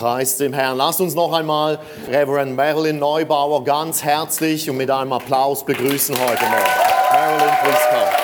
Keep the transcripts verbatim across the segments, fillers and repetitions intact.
Preis dem Herrn. Lasst uns noch einmal Reverend Marilyn Neubauer ganz herzlich und mit einem Applaus begrüßen heute Morgen. Marilyn, please come.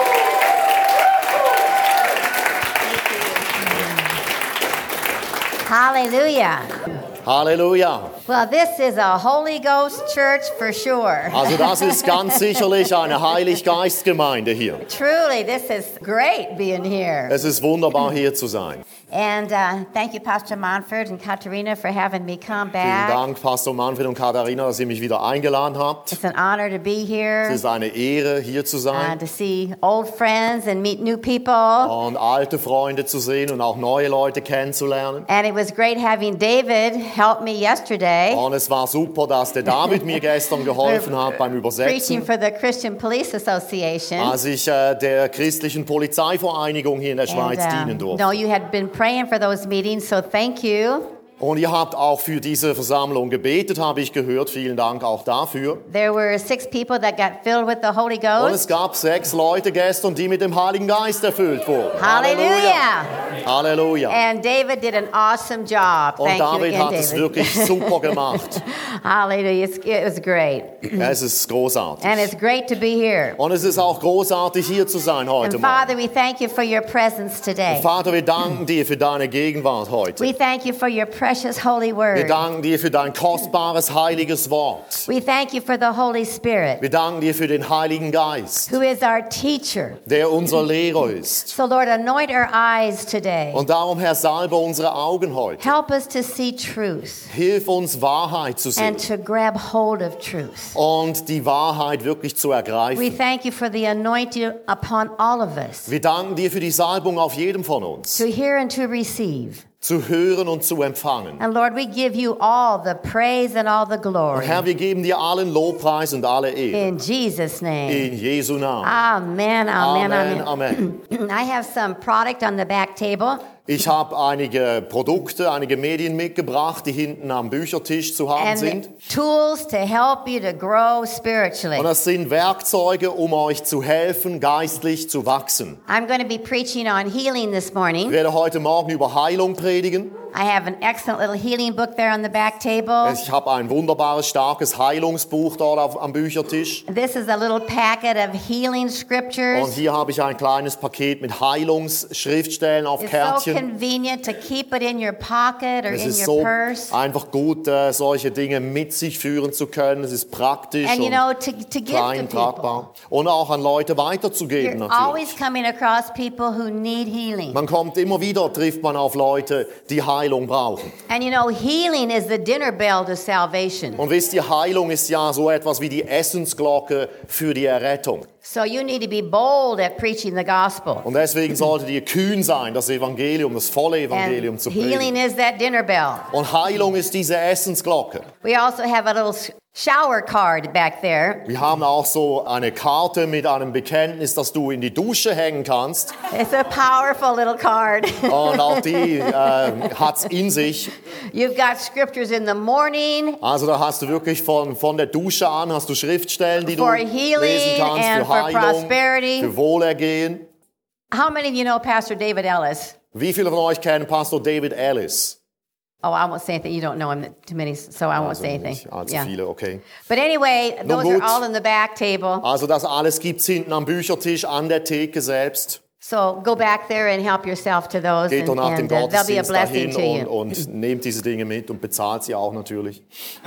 Hallelujah. Halleluja. Well, this is a Holy Ghost church for sure. Also das ist ganz sicherlich eine Heilig-Geist-Gemeinde hier. Truly, this is great being here. Es ist wunderbar, hier zu sein. And uh, thank you, Pastor Manfred and Katarina, for having me come Vielen back. Dank, Pastor Manfred und Katharina, dass ihr mich wieder eingeladen habt. It's an honor to be here, Es ist eine Ehre, hier zu uh, sein to see old friends and meet new people. und alte Freunde zu sehen und auch neue Leute kennenzulernen. And it was great having David help me yesterday, Und es war super, dass der David mir gestern geholfen hat beim preaching Übersetzen, for the Christian Police Association. als ich äh, der christlichen Polizeivereinigung hier in der And, Schweiz um, dienen durfte. no, you had been praying for those meetings, so thank you. Und ihr habt auch für diese Versammlung gebetet, habe ich gehört. Vielen Dank auch dafür. There were six people that got filled with the Holy Und es Ghost. gab sechs Leute gestern, die mit dem Heiligen Geist erfüllt wurden. Hallelujah. Halleluja. And David did an awesome job. Und Thank you David again, hat es David. wirklich super gemacht. Hallelujah. It's, it was great. Es ist großartig. And it's great to be here. Und es ist auch großartig, hier zu sein heute And Morgen. Father, we thank you for your presence today. Vater, wir danken dir für deine Gegenwart heute. We thank you for your precious holy Wir word. danken dir für dein kostbares, heiliges Wort. We thank you for the Holy Spirit, Wir danken dir für den Heiligen Geist, who is our teacher. der unser Lehrer ist. So Lord, anoint our eyes today. Und darum, Herr, salbe unsere Augen heute. Help us to see truth Hilf uns, Wahrheit zu sehen and to grab hold of truth. und die Wahrheit wirklich zu We ergreifen. thank you for the anointing upon all of us Wir danken dir für die Salbung auf jedem von uns, to hear and to receive. zu hören und zu empfangen. And Lord, we give you all the praise and all the Und glory. Herr, wir geben dir allen Lobpreis und alle Ehre. In Jesus' name. In Jesu Namen. Amen, amen, Amen, amen. Amen. I have some product on the back table. Ich habe einige Produkte, einige Medien mitgebracht, die hinten am Büchertisch zu haben sind. And tools to help you to grow spiritually. Und das sind Werkzeuge, um euch zu helfen, geistlich zu wachsen. I'm going to be preaching on healing this Ich morning. werde heute Morgen über Heilung predigen. I have an excellent little healing book there on the back table. Ich habe ein wunderbares, starkes Heilungsbuch dort auf, am Büchertisch. This is a little packet of healing Und scriptures. hier habe ich ein kleines Paket mit Heilungsschriftstellen auf It's so Kärtchen. convenient to keep it in your pocket or Es in ist your so purse. einfach gut, äh, solche Dinge mit sich führen zu können. Es ist praktisch And you und know, to, to give klein to people. tragbar. Und auch an Leute weiterzugeben You're natürlich. always coming across people who need healing. Man kommt immer wieder, trifft man auf Leute, die Heilung brauchen. And you know, healing is the dinner bell to salvation. Und wisst ihr, Heilung ist ja so etwas wie die Essensglocke für die Errettung. So you need to be bold at preaching the gospel. Und deswegen solltet ihr kühn sein, das Evangelium, das volle Evangelium And zu healing predigen. is that dinner bell. Und Heilung ist diese Essensglocke. We also have a little shower card back there. Wir haben auch so eine Karte mit einem Bekenntnis, das du in die Dusche hängen kannst. It's a powerful little card. Und auch die äh, hat's in sich. You've got scriptures in the morning Also da hast du wirklich von, von der Dusche an, hast du Schriftstellen, die du for lesen healing kannst, and für for Heilung, prosperity. für Wohlergehen. How many of you know Pastor David Ellis? Wie viele von euch kennen Pastor David Ellis? Oh, I won't say anything. You don't know him too many, so I won't Also say anything. nicht allzu Yeah. viele, okay. But anyway, Nun those are gut. all in the back table. Also das alles gibt's hinten am Büchertisch, an der Theke selbst. So go back there and help yourself to those, Geht doch and, nach dem and uh, they'll be a Gottesdienst blessing dahin to und, you. und nehmt diese Dinge mit und bezahlt sie auch natürlich.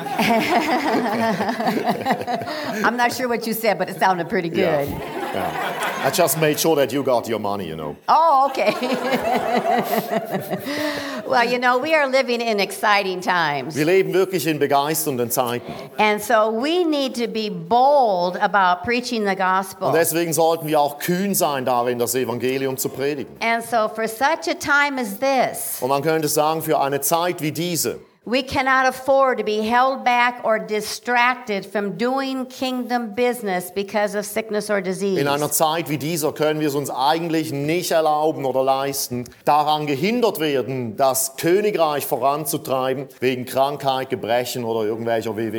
I'm not sure what you said, but it sounded pretty good. Ja. Ja. I just made sure that you got your money, you know. Oh, okay. Well, you know, we are living in exciting times. Wir leben wirklich in begeisternden Zeiten. And so we need to be bold about preaching the Und gospel. deswegen sollten wir auch kühn sein darin, das Evangelium zu predigen. And so for such a time as this, Und man könnte sagen, für eine Zeit wie diese, we cannot afford to be held back or distracted from doing kingdom business because of sickness or disease. in einer Zeit wie dieser können wir es uns eigentlich nicht erlauben oder leisten, daran gehindert werden, das Königreich voranzutreiben, wegen Krankheit, Gebrechen oder irgendwelcher Wehwehchen.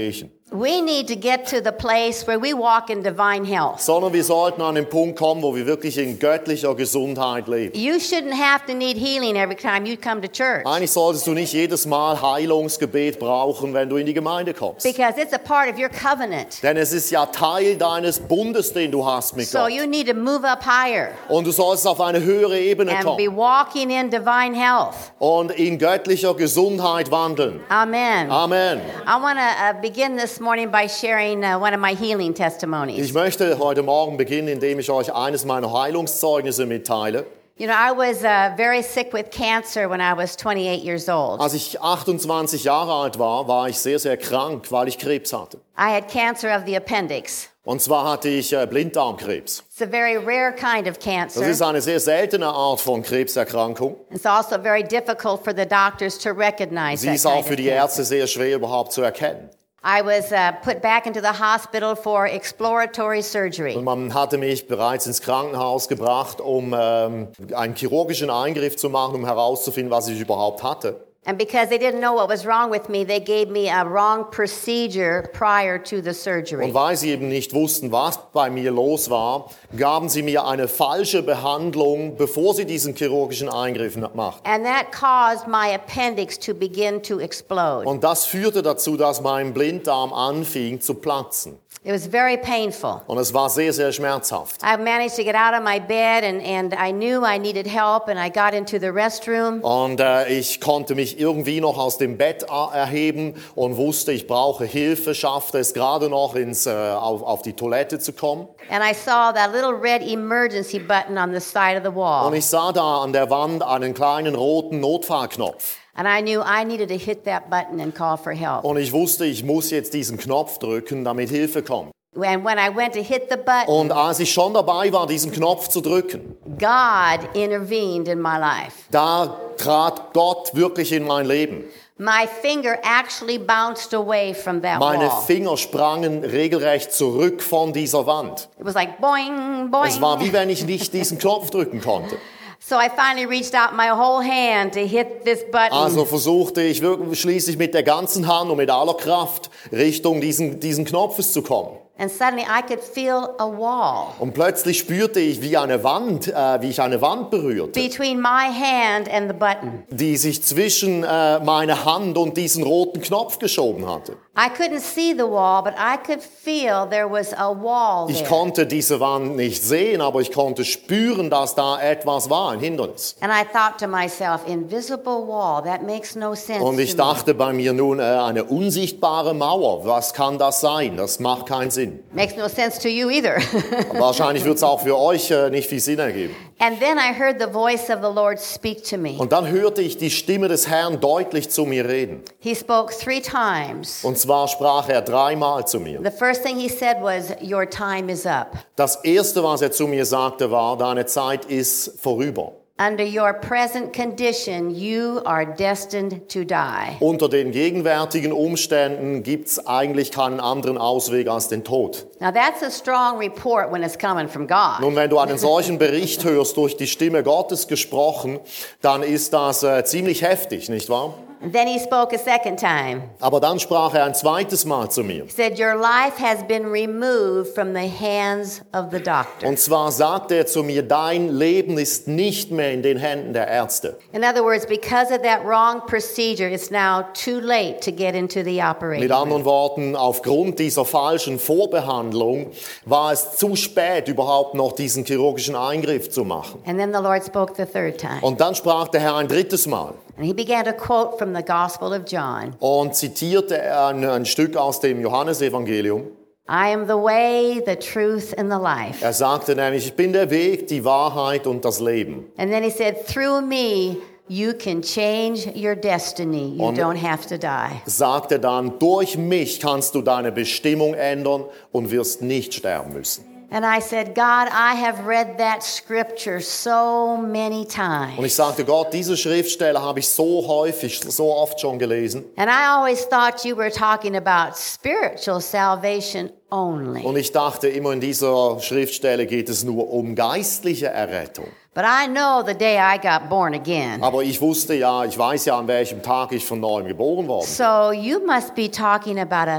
We need to get to the place where we walk in divine health. Sondern wir sollten an den Punkt kommen, wo wir wirklich in göttlicher Gesundheit leben. You shouldn't have to need healing every time you come to church. Eigentlich solltest du nicht jedes Mal Heilungsgebet brauchen, wenn du in die Gemeinde kommst. Because it's a part of your covenant. Denn es ist ja Teil deines Bundes, den du hast mit So Gott. you need to move up higher Und du sollst auf eine höhere Ebene and be kommen walking in divine health. und in göttlicher Gesundheit wandeln. Amen. Amen. I want to uh, begin this morning by sharing uh, one of my healing Ich testimonies. möchte heute Morgen beginnen, indem ich euch eines meiner Heilungszeugnisse mitteile. You know, I was uh, very sick with cancer when I was twenty-eight years old. Als ich achtundzwanzig Jahre alt war, war ich sehr, sehr krank, weil ich Krebs hatte. I had cancer of the appendix. Und zwar hatte ich äh, Blinddarmkrebs. It's a very rare kind of Das cancer. ist eine sehr seltene Art von Krebserkrankung. It's also very difficult for the doctors to recognize Sie that ist auch kind für of die cancer. Ärzte sehr schwer überhaupt zu erkennen. I was uh, put back into the hospital for exploratory surgery. Und man hatte mich bereits ins Krankenhaus gebracht, um ähm, einen chirurgischen Eingriff zu machen, um herauszufinden, was ich überhaupt hatte. And because they didn't know what was wrong with me, they gave me a wrong procedure prior to the surgery. Und weil sie eben nicht wussten, was bei mir los war, gaben sie mir eine falsche Behandlung, bevor sie diesen chirurgischen Eingriff machten. And that caused my appendix to begin to explode. Und das führte dazu, dass mein Blinddarm anfing zu platzen. It was very painful. Und es war sehr, sehr schmerzhaft. I managed to get out of my bed and, and I knew I needed help and I got into the restroom. Und äh, ich konnte mich irgendwie noch aus dem Bett erheben und wusste, ich brauche Hilfe, schaffte es gerade noch ins, äh, auf, auf die Toilette zu kommen. And I saw that little red emergency button on the side of the wall. Und ich sah da an der Wand einen kleinen roten Notfallknopf. And I knew I needed to hit that button and call for help. Und ich wusste, ich muss jetzt diesen Knopf drücken, damit Hilfe kommt. And when I went to hit the button, Und als ich schon dabei war, diesen Knopf zu drücken, God intervened in my life. da trat Gott wirklich in mein Leben. My finger actually bounced away from that Meine wall. Finger sprangen regelrecht zurück von dieser Wand. It was like boing, boing. Es war wie wenn ich nicht diesen Knopf drücken konnte. So I finally reached out my whole hand to hit this button. Also versuchte ich wirklich schließlich mit der ganzen Hand und mit aller Kraft Richtung diesen, diesen Knopfes zu kommen. And suddenly I could feel a wall Und plötzlich spürte ich, wie eine Wand, äh, wie ich eine Wand berührte, between my hand and the button. die sich zwischen äh, meine Hand und diesen roten Knopf geschoben hatte. I couldn't see the wall, but I could feel there was a wall Ich there. konnte diese Wand nicht sehen, aber ich konnte spüren, dass da etwas war, ein Hindernis. And I thought to myself, invisible wall, that makes no sense Und ich to me. dachte bei mir nun, äh, eine unsichtbare Mauer, was kann das sein? Das macht keinen Sinn. Makes no sense to you either. Wahrscheinlich wird es auch für euch äh, nicht viel Sinn ergeben. And then I heard the voice of the Lord speak to me. Und dann hörte ich die Stimme des Herrn deutlich zu mir reden. He spoke three times. Und zwar sprach er dreimal zu mir. The first thing he said was, your time is up. Das Erste, was er zu mir sagte, war, deine Zeit ist vorüber. Under your present condition, you are destined to die. Unter den gegenwärtigen Umständen gibt es eigentlich keinen anderen Ausweg als den Tod. Now that's a strong report when it's coming from God. Nun, wenn du einen solchen Bericht hörst, durch die Stimme Gottes gesprochen, dann ist das äh, ziemlich heftig, nicht wahr? And then he spoke a second time. Aber dann sprach er ein zweites Mal zu mir. He said, your life has been removed from the hands of the doctor. Und zwar sagte er zu mir, dein Leben ist nicht mehr in den Händen der Ärzte. In other words, because of that wrong procedure, it's now too late to get into the operating Mit room. anderen Worten, aufgrund dieser falschen Vorbehandlung war es zu spät, überhaupt noch diesen chirurgischen Eingriff zu machen. And then the Lord spoke the third time. Und dann sprach der Herr ein drittes Mal And he began to quote from the Gospel of John. und zitierte ein, ein Stück aus dem Johannesevangelium. I am the way, the truth, and the life. Er sagte nämlich, ich bin der Weg, die Wahrheit und das Leben. And then he said, through me, you can change your destiny. You Und- don't have to die. Sagte dann, durch mich kannst du deine Bestimmung ändern und wirst nicht sterben müssen. And I said, God, I have read that scripture so many Und times. ich sagte, Gott, diese Schriftstelle habe ich so häufig, so oft schon gelesen. And I always thought you were talking about spiritual salvation only. Und ich dachte immer, in dieser Schriftstelle geht es nur um geistliche Errettung. But I know the day I got born again. Aber ich wusste ja, ich weiß ja, an welchem Tag ich von neuem geboren worden bin. So you must be talking about a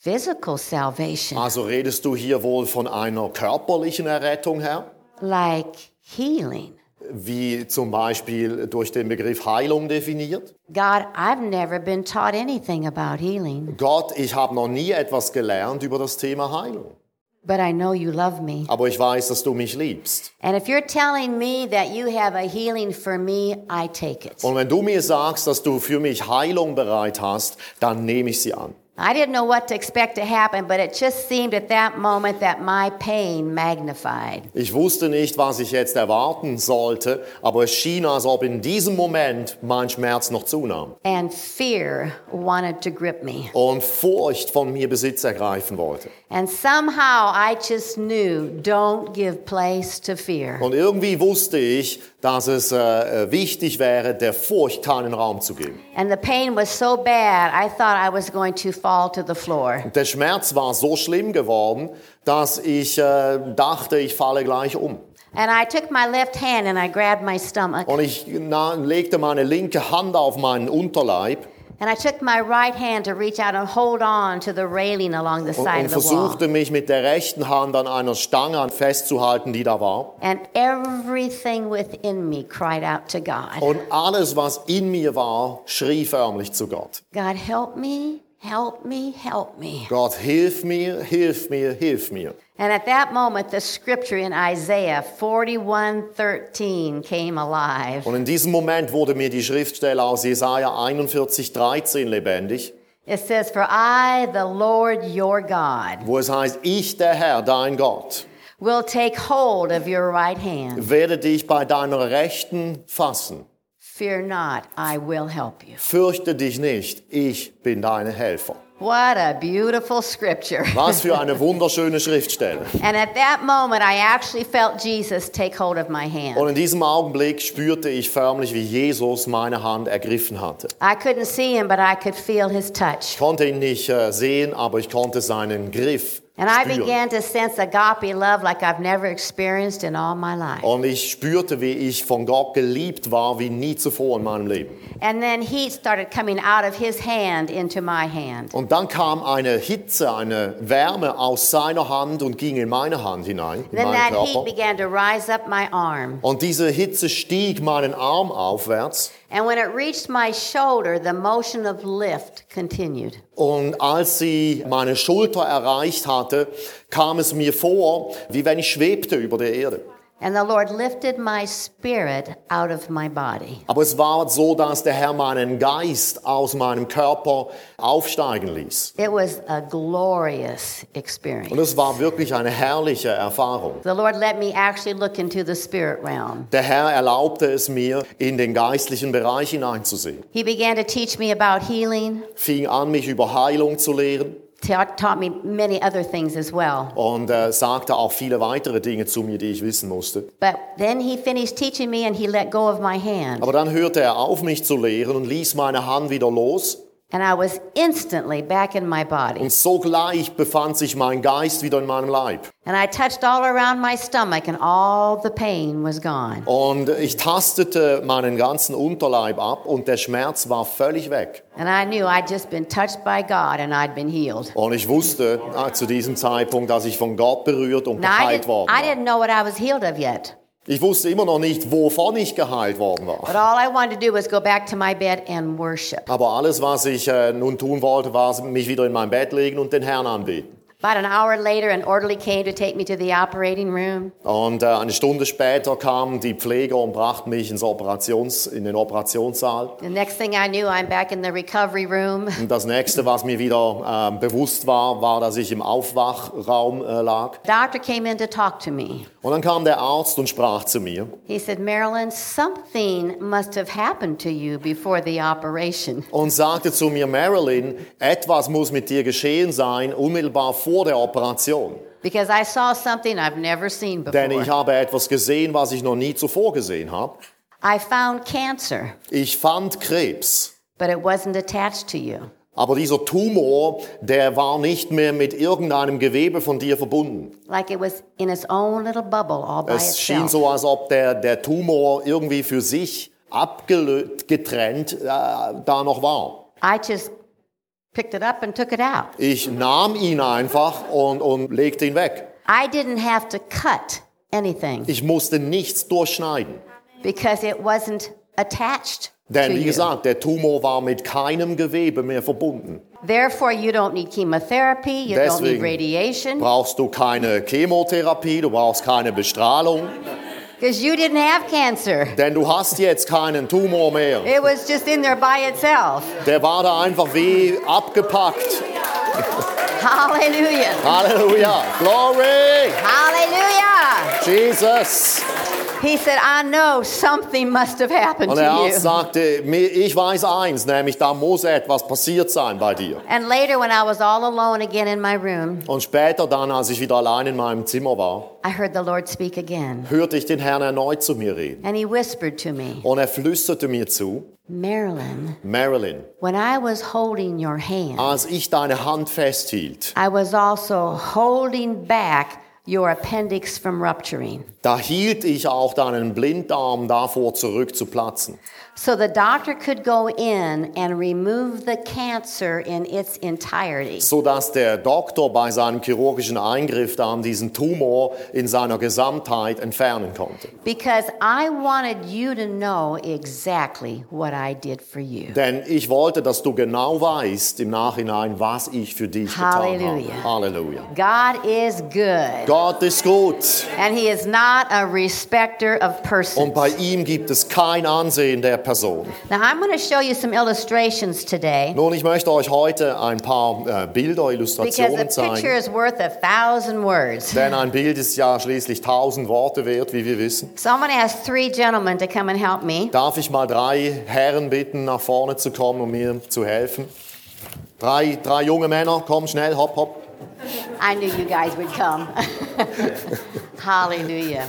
physical salvation, Also redest du hier wohl von einer körperlichen Errettung, Herr? like healing. Wie zum Beispiel durch den Begriff Heilung definiert? God, I've never been taught anything about healing, Gott, ich habe noch nie etwas gelernt über das Thema Heilung. but I know you love me. Aber ich weiß, dass du mich liebst. And if you're telling me that you have a healing for me, I take it. Und wenn du mir sagst, dass du für mich Heilung bereit hast, dann nehme ich sie an. I didn't know what to expect to happen, but it just seemed at that moment that my pain magnified. Ich wusste nicht, was ich jetzt erwarten sollte, aber es schien, als ob in diesem Moment mein Schmerz noch zunahm. And fear wanted to grip me. Und Furcht von mir Besitz ergreifen wollte. And somehow I just knew, don't give place to fear. Und irgendwie wusste ich, dass es äh, wichtig wäre, der Furcht keinen Raum zu geben. And the pain was so bad, I thought I was going to fall to the floor. Der Schmerz war so schlimm geworden, dass ich äh, dachte, ich falle gleich um. And I took my left hand and I grabbed my stomach. Und ich na, legte meine linke Hand auf meinen Unterleib And I took my right hand to reach out and hold on to the railing along the und, side und of the wall. versuchte mich mit der rechten Hand an einer Stange festzuhalten, die da war. And everything within me cried out to God. Und alles, was in mir war, schrie förmlich zu Gott. God, help me, help me, help me. Gott, hilf mir, hilf mir, hilf mir. And at that moment, the scripture in Isaiah forty-one thirteen came alive. Und in diesem Moment wurde mir die Schriftstelle aus Jesaja einundvierzig dreizehn lebendig, It says, For I, the Lord your God, wo es heißt, ich, der Herr, dein Gott, will take hold of your right hand. werde dich bei deiner Rechten fassen. Fear not, I will help you. Fürchte dich nicht, ich bin dein Helfer. What a beautiful scripture. Was für eine wunderschöne Schriftstelle. And at that moment, I actually felt Jesus take hold of my hand. Und in diesem Augenblick spürte ich förmlich, wie Jesus meine Hand ergriffen hatte. I couldn't see him, but I could feel his touch. Ich konnte ihn nicht äh, sehen, aber ich konnte seinen Griff And I spüren. began to sense agape love like I've never experienced in all my life. Und ich spürte, wie ich von Gott geliebt war, wie nie zuvor in meinem Leben. And then heat started coming out of his hand into my hand. Und dann kam eine Hitze, eine Wärme aus seiner Hand und ging in meine Hand hinein, in Then meinen that heat Körper. began to rise up my arm. Und diese Hitze stieg meinen Arm aufwärts. And when it reached my shoulder, the motion of lift continued. Und als sie meine Schulter erreicht hatte, kam es mir vor, wie wenn ich schwebte über der Erde. And the Lord lifted my spirit out of my body. Aber es war so, dass der Herr meinen Geist aus meinem Körper aufsteigen ließ. It was a glorious Und experience. es war wirklich eine herrliche Erfahrung. The Lord let me actually look into the spirit realm. Der Herr erlaubte es mir, in den geistlichen Bereich hineinzusehen. He began to teach me about healing, Fing an, mich über Heilung zu lehren taught, taught me many other things as well. und äh, sagte auch viele weitere Dinge zu mir, die ich wissen musste. But then he finished teaching me and he let go of my hand. Aber dann hörte er auf, mich zu lehren und ließ meine Hand wieder los. And I was instantly back in my body. Und sogleich befand sich mein Geist wieder in meinem Leib. And I touched all around my stomach and all the pain was gone. Und ich tastete meinen ganzen Unterleib ab und der Schmerz war völlig weg. And I knew I'd just been touched by God and I'd been healed. Und ich wusste äh, zu diesem Zeitpunkt, dass ich von Gott berührt und Now, I, geheilt did, worden I war. didn't know what I was healed of yet. Ich wusste immer noch nicht, wovon ich geheilt worden war. But all I wanted to do was go back to my bed and worship. Aber alles, was ich äh, nun tun wollte, war mich wieder in mein Bett legen und den Herrn anbeten. About an hour later, an orderly came to take me to the operating room. Und äh, eine Stunde später kamen die Pfleger und brachten mich ins Operations, in den Operationssaal. The next thing I knew, I'm back in the recovery room. Und das Nächste, was mir wieder äh, bewusst war, war, dass ich im Aufwachraum äh, lag. Doctor came in to talk to me. Und dann kam der Arzt und sprach zu mir He said, Marilyn, something must have happened to you before the operation. und sagte zu mir, Marilyn, etwas muss mit dir geschehen sein, unmittelbar vor der Operation. Because I saw something I've never seen Denn ich before. habe etwas gesehen, was ich noch nie zuvor gesehen habe. I found cancer, Ich fand Krebs. but it wasn't attached to you. Aber dieser Tumor, der war nicht mehr mit irgendeinem Gewebe von dir verbunden. Like it was in its own little bubble all by Es schien itself. so, als ob der, der Tumor irgendwie für sich abgetrennt äh, da noch war. I just picked it up and took it out. Ich nahm ihn einfach und, und legte ihn weg. I didn't have to cut anything Ich musste nichts durchschneiden. because it wasn't attached Denn to wie you. gesagt, der Tumor war mit keinem Gewebe mehr verbunden. Therefore, you don't need chemotherapy, you don't need Deswegen radiation, brauchst du keine Chemotherapie, du brauchst keine Bestrahlung, because you didn't have cancer. denn du hast jetzt keinen Tumor mehr. It was just in there by itself. Der war da einfach wie abgepackt. Hallelujah. Halleluja, Glory, Hallelujah. Jesus. He said, I know something must have happened Und der to Arzt you. sagte, mir- ich weiß eins, nämlich da muss etwas passiert sein bei dir. And later, when I was all alone again in my room, Und später dann, als ich wieder allein in meinem Zimmer war, I heard the Lord speak again. hörte ich den Herrn erneut zu mir reden. And he whispered to me, Und er flüsterte mir zu, Marilyn, Marilyn, when I was holding your hand, als ich deine Hand festhielt, I was also holding back your appendix from rupturing. da hielt ich auch deinen Blinddarm davor zurück zu platzen. So the doctor could go in and remove the cancer in its entirety. Sodass der Doktor bei seinem chirurgischen Eingriff dann diesen Tumor in seiner Gesamtheit entfernen konnte. Because I wanted you to know exactly what I did for you. Denn ich wollte, dass du genau weißt im Nachhinein, was ich für dich getan Halleluja. habe. Halleluja. God is good, Gott ist gut. and he is not a respecter of persons. Und bei ihm gibt es kein Ansehen der Person. Now I'm going to show you some illustrations today Nun, ich möchte euch heute ein paar äh, Bilder, because Illustrationen a picture zeigen. is worth a thousand words. Denn ein Bild ist ja schließlich tausend Worte wert, wie wir wissen. So I'm going to ask three gentlemen to come and help me. Darf ich mal drei Herren bitten, nach vorne zu kommen, um mir zu helfen? Drei, drei junge Männer, komm schnell, hopp, hopp. I knew you guys would come. Hallelujah.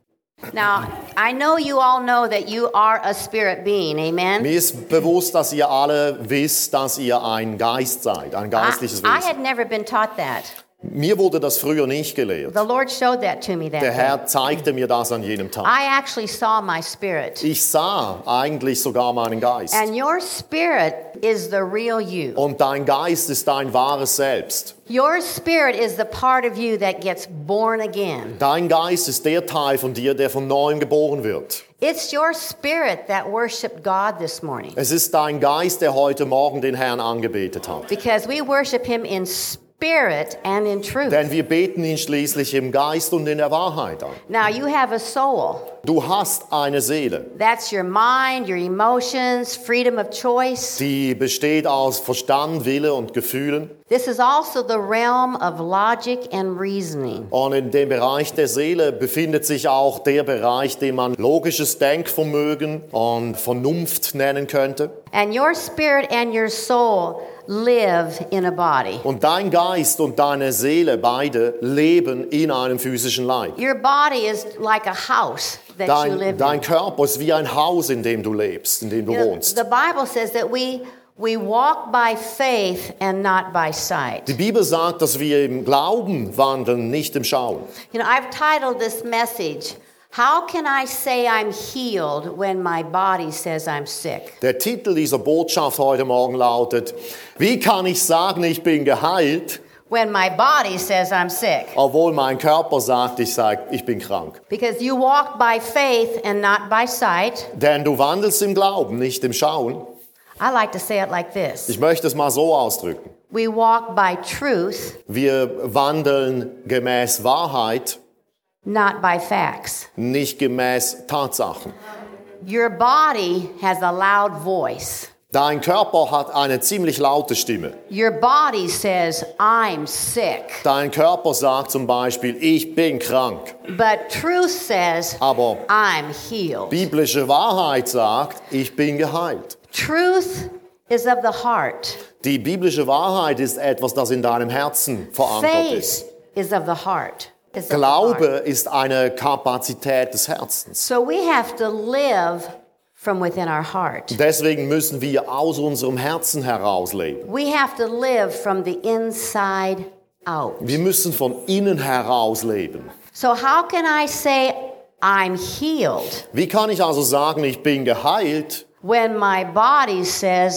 Now, I know you all know that you are a spirit being, amen? Mir ist bewusst, dass ihr alle wisst, dass ihr ein Geist seid, ein I, geistliches I Wesen. had never been taught that. Mir wurde das früher nicht gelehrt. The Lord showed that to me that Der day. Herr zeigte mir das an jenem Tag. I actually saw my spirit. Ich sah eigentlich sogar meinen Geist. And your spirit is the real you. Und dein Geist ist dein wahres Selbst. Your spirit is the part of you that gets born again. Dein Geist ist der Teil von dir, der von neuem geboren wird. It's your spirit that worshiped God this morning. Es ist dein Geist, der heute Morgen den Herrn angebetet hat. Because we worship him in spirit and in truth. Denn wir beten ihn schließlich im Geist und in der Wahrheit an. Now you have a soul. Du hast eine Seele, That's your mind, your emotions, freedom of choice. die besteht aus Verstand, Wille und Gefühlen. This is also the realm of logic and reasoning. Und in dem Bereich der Seele befindet sich auch der Bereich, den man logisches Denkvermögen und Vernunft nennen könnte. And your spirit and your soul live in a body. Und dein Geist und deine Seele beide leben in einem physischen Leib. Your body is like a house that you Dein, live dein in. Körper ist wie ein Haus, in dem du lebst, in dem du You know, wohnst. the Bible says that we we walk by faith and not by sight. Die Bibel sagt, dass wir im Glauben wandeln, nicht im Schauen. You know, I've titled this message, How Can I Say I'm Healed When My Body Says I'm Sick? Der Titel dieser Botschaft heute Morgen lautet, wie kann ich sagen, ich bin geheilt, When my body says I'm sick. obwohl mein Körper sagt, ich, sei, ich bin krank. Because you walk by faith and not by sight. Denn du wandelst im Glauben, nicht im Schauen. I like to say it like this. Ich möchte es mal so ausdrücken. We walk by truth, Wir wandeln gemäß Wahrheit, not by facts. nicht gemäß Tatsachen. Your body has a loud voice. Dein Körper hat eine ziemlich laute Stimme. Your body says, I'm sick. Dein Körper sagt zum Beispiel, ich bin krank. But truth says, Aber I'm healed. biblische Wahrheit sagt, ich bin geheilt. Truth is of the heart. Die biblische Wahrheit ist etwas, das in deinem Herzen verankert ist. Faith is of the heart. Is of the Glaube heart. ist eine Kapazität des Herzens. So we have to live from within our heart. Deswegen müssen wir aus unserem Herzen heraus leben. We have to live from the inside out. Wir müssen von innen heraus leben. So how can I say I'm healed Wie kann ich also sagen, ich bin geheilt, when my body says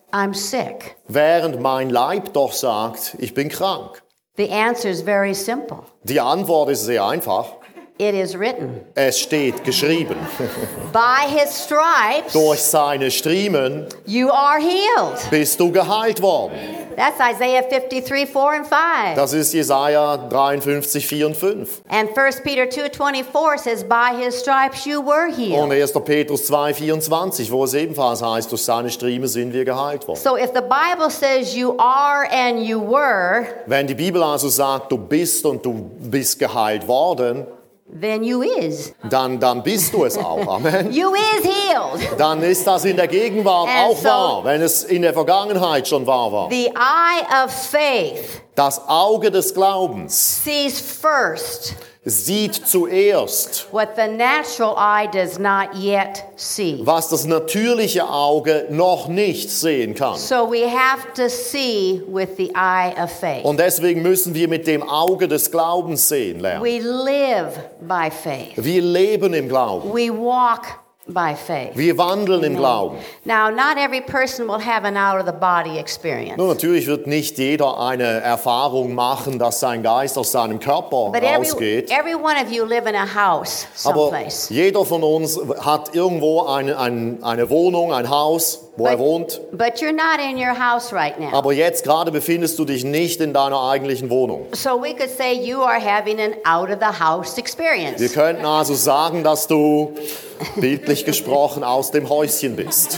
I'm sick? während mein Leib doch sagt, ich bin krank? The answer is very simple. Die Antwort ist sehr einfach. It is written. Es steht geschrieben. By his stripes, Durch seine Striemen you are healed. bist du geheilt worden. That's Isaiah fifty-three, four and five. Das ist Jesaja dreiundfünfzig, vier und fünf. And First Peter two twenty-four says, by his stripes you were Und healed. erster Petrus zwei, vierundzwanzig, wo es ebenfalls heißt, durch seine Striemen sind wir geheilt worden. So if the Bible says you are and you were, Wenn die Bibel also sagt, du bist und du bist geheilt worden, then you is. dann, dann bist du es auch. Amen. You is healed. Dann ist das in der Gegenwart And auch so- wahr, wenn es in der Vergangenheit schon wahr war. The eye of faith Das Auge des Glaubens sees first sieht zuerst, what the natural eye does not yet see. was das natürliche Auge noch nicht sehen kann. So we have to see with the eye of faith. Und deswegen müssen wir mit dem Auge des Glaubens sehen lernen. We live by faith. Wir leben im Glauben. We walk by faith. Wir wandeln im Glauben. Now, not every person will have an out-of-the-body experience. Nun, natürlich wird nicht jeder eine Erfahrung machen, dass sein Geist aus seinem Körper But every, rausgeht. every one of you live in a house Aber someplace. jeder von uns hat irgendwo eine, eine, eine Wohnung, ein Haus, wo er But, wohnt. but you're not in your house right now. Aber jetzt gerade befindest du dich nicht in deiner eigentlichen Wohnung. So we could say you are having an out-of-the-house experience. Wir könnten also sagen, dass du, bildlich gesprochen, aus dem Häuschen bist.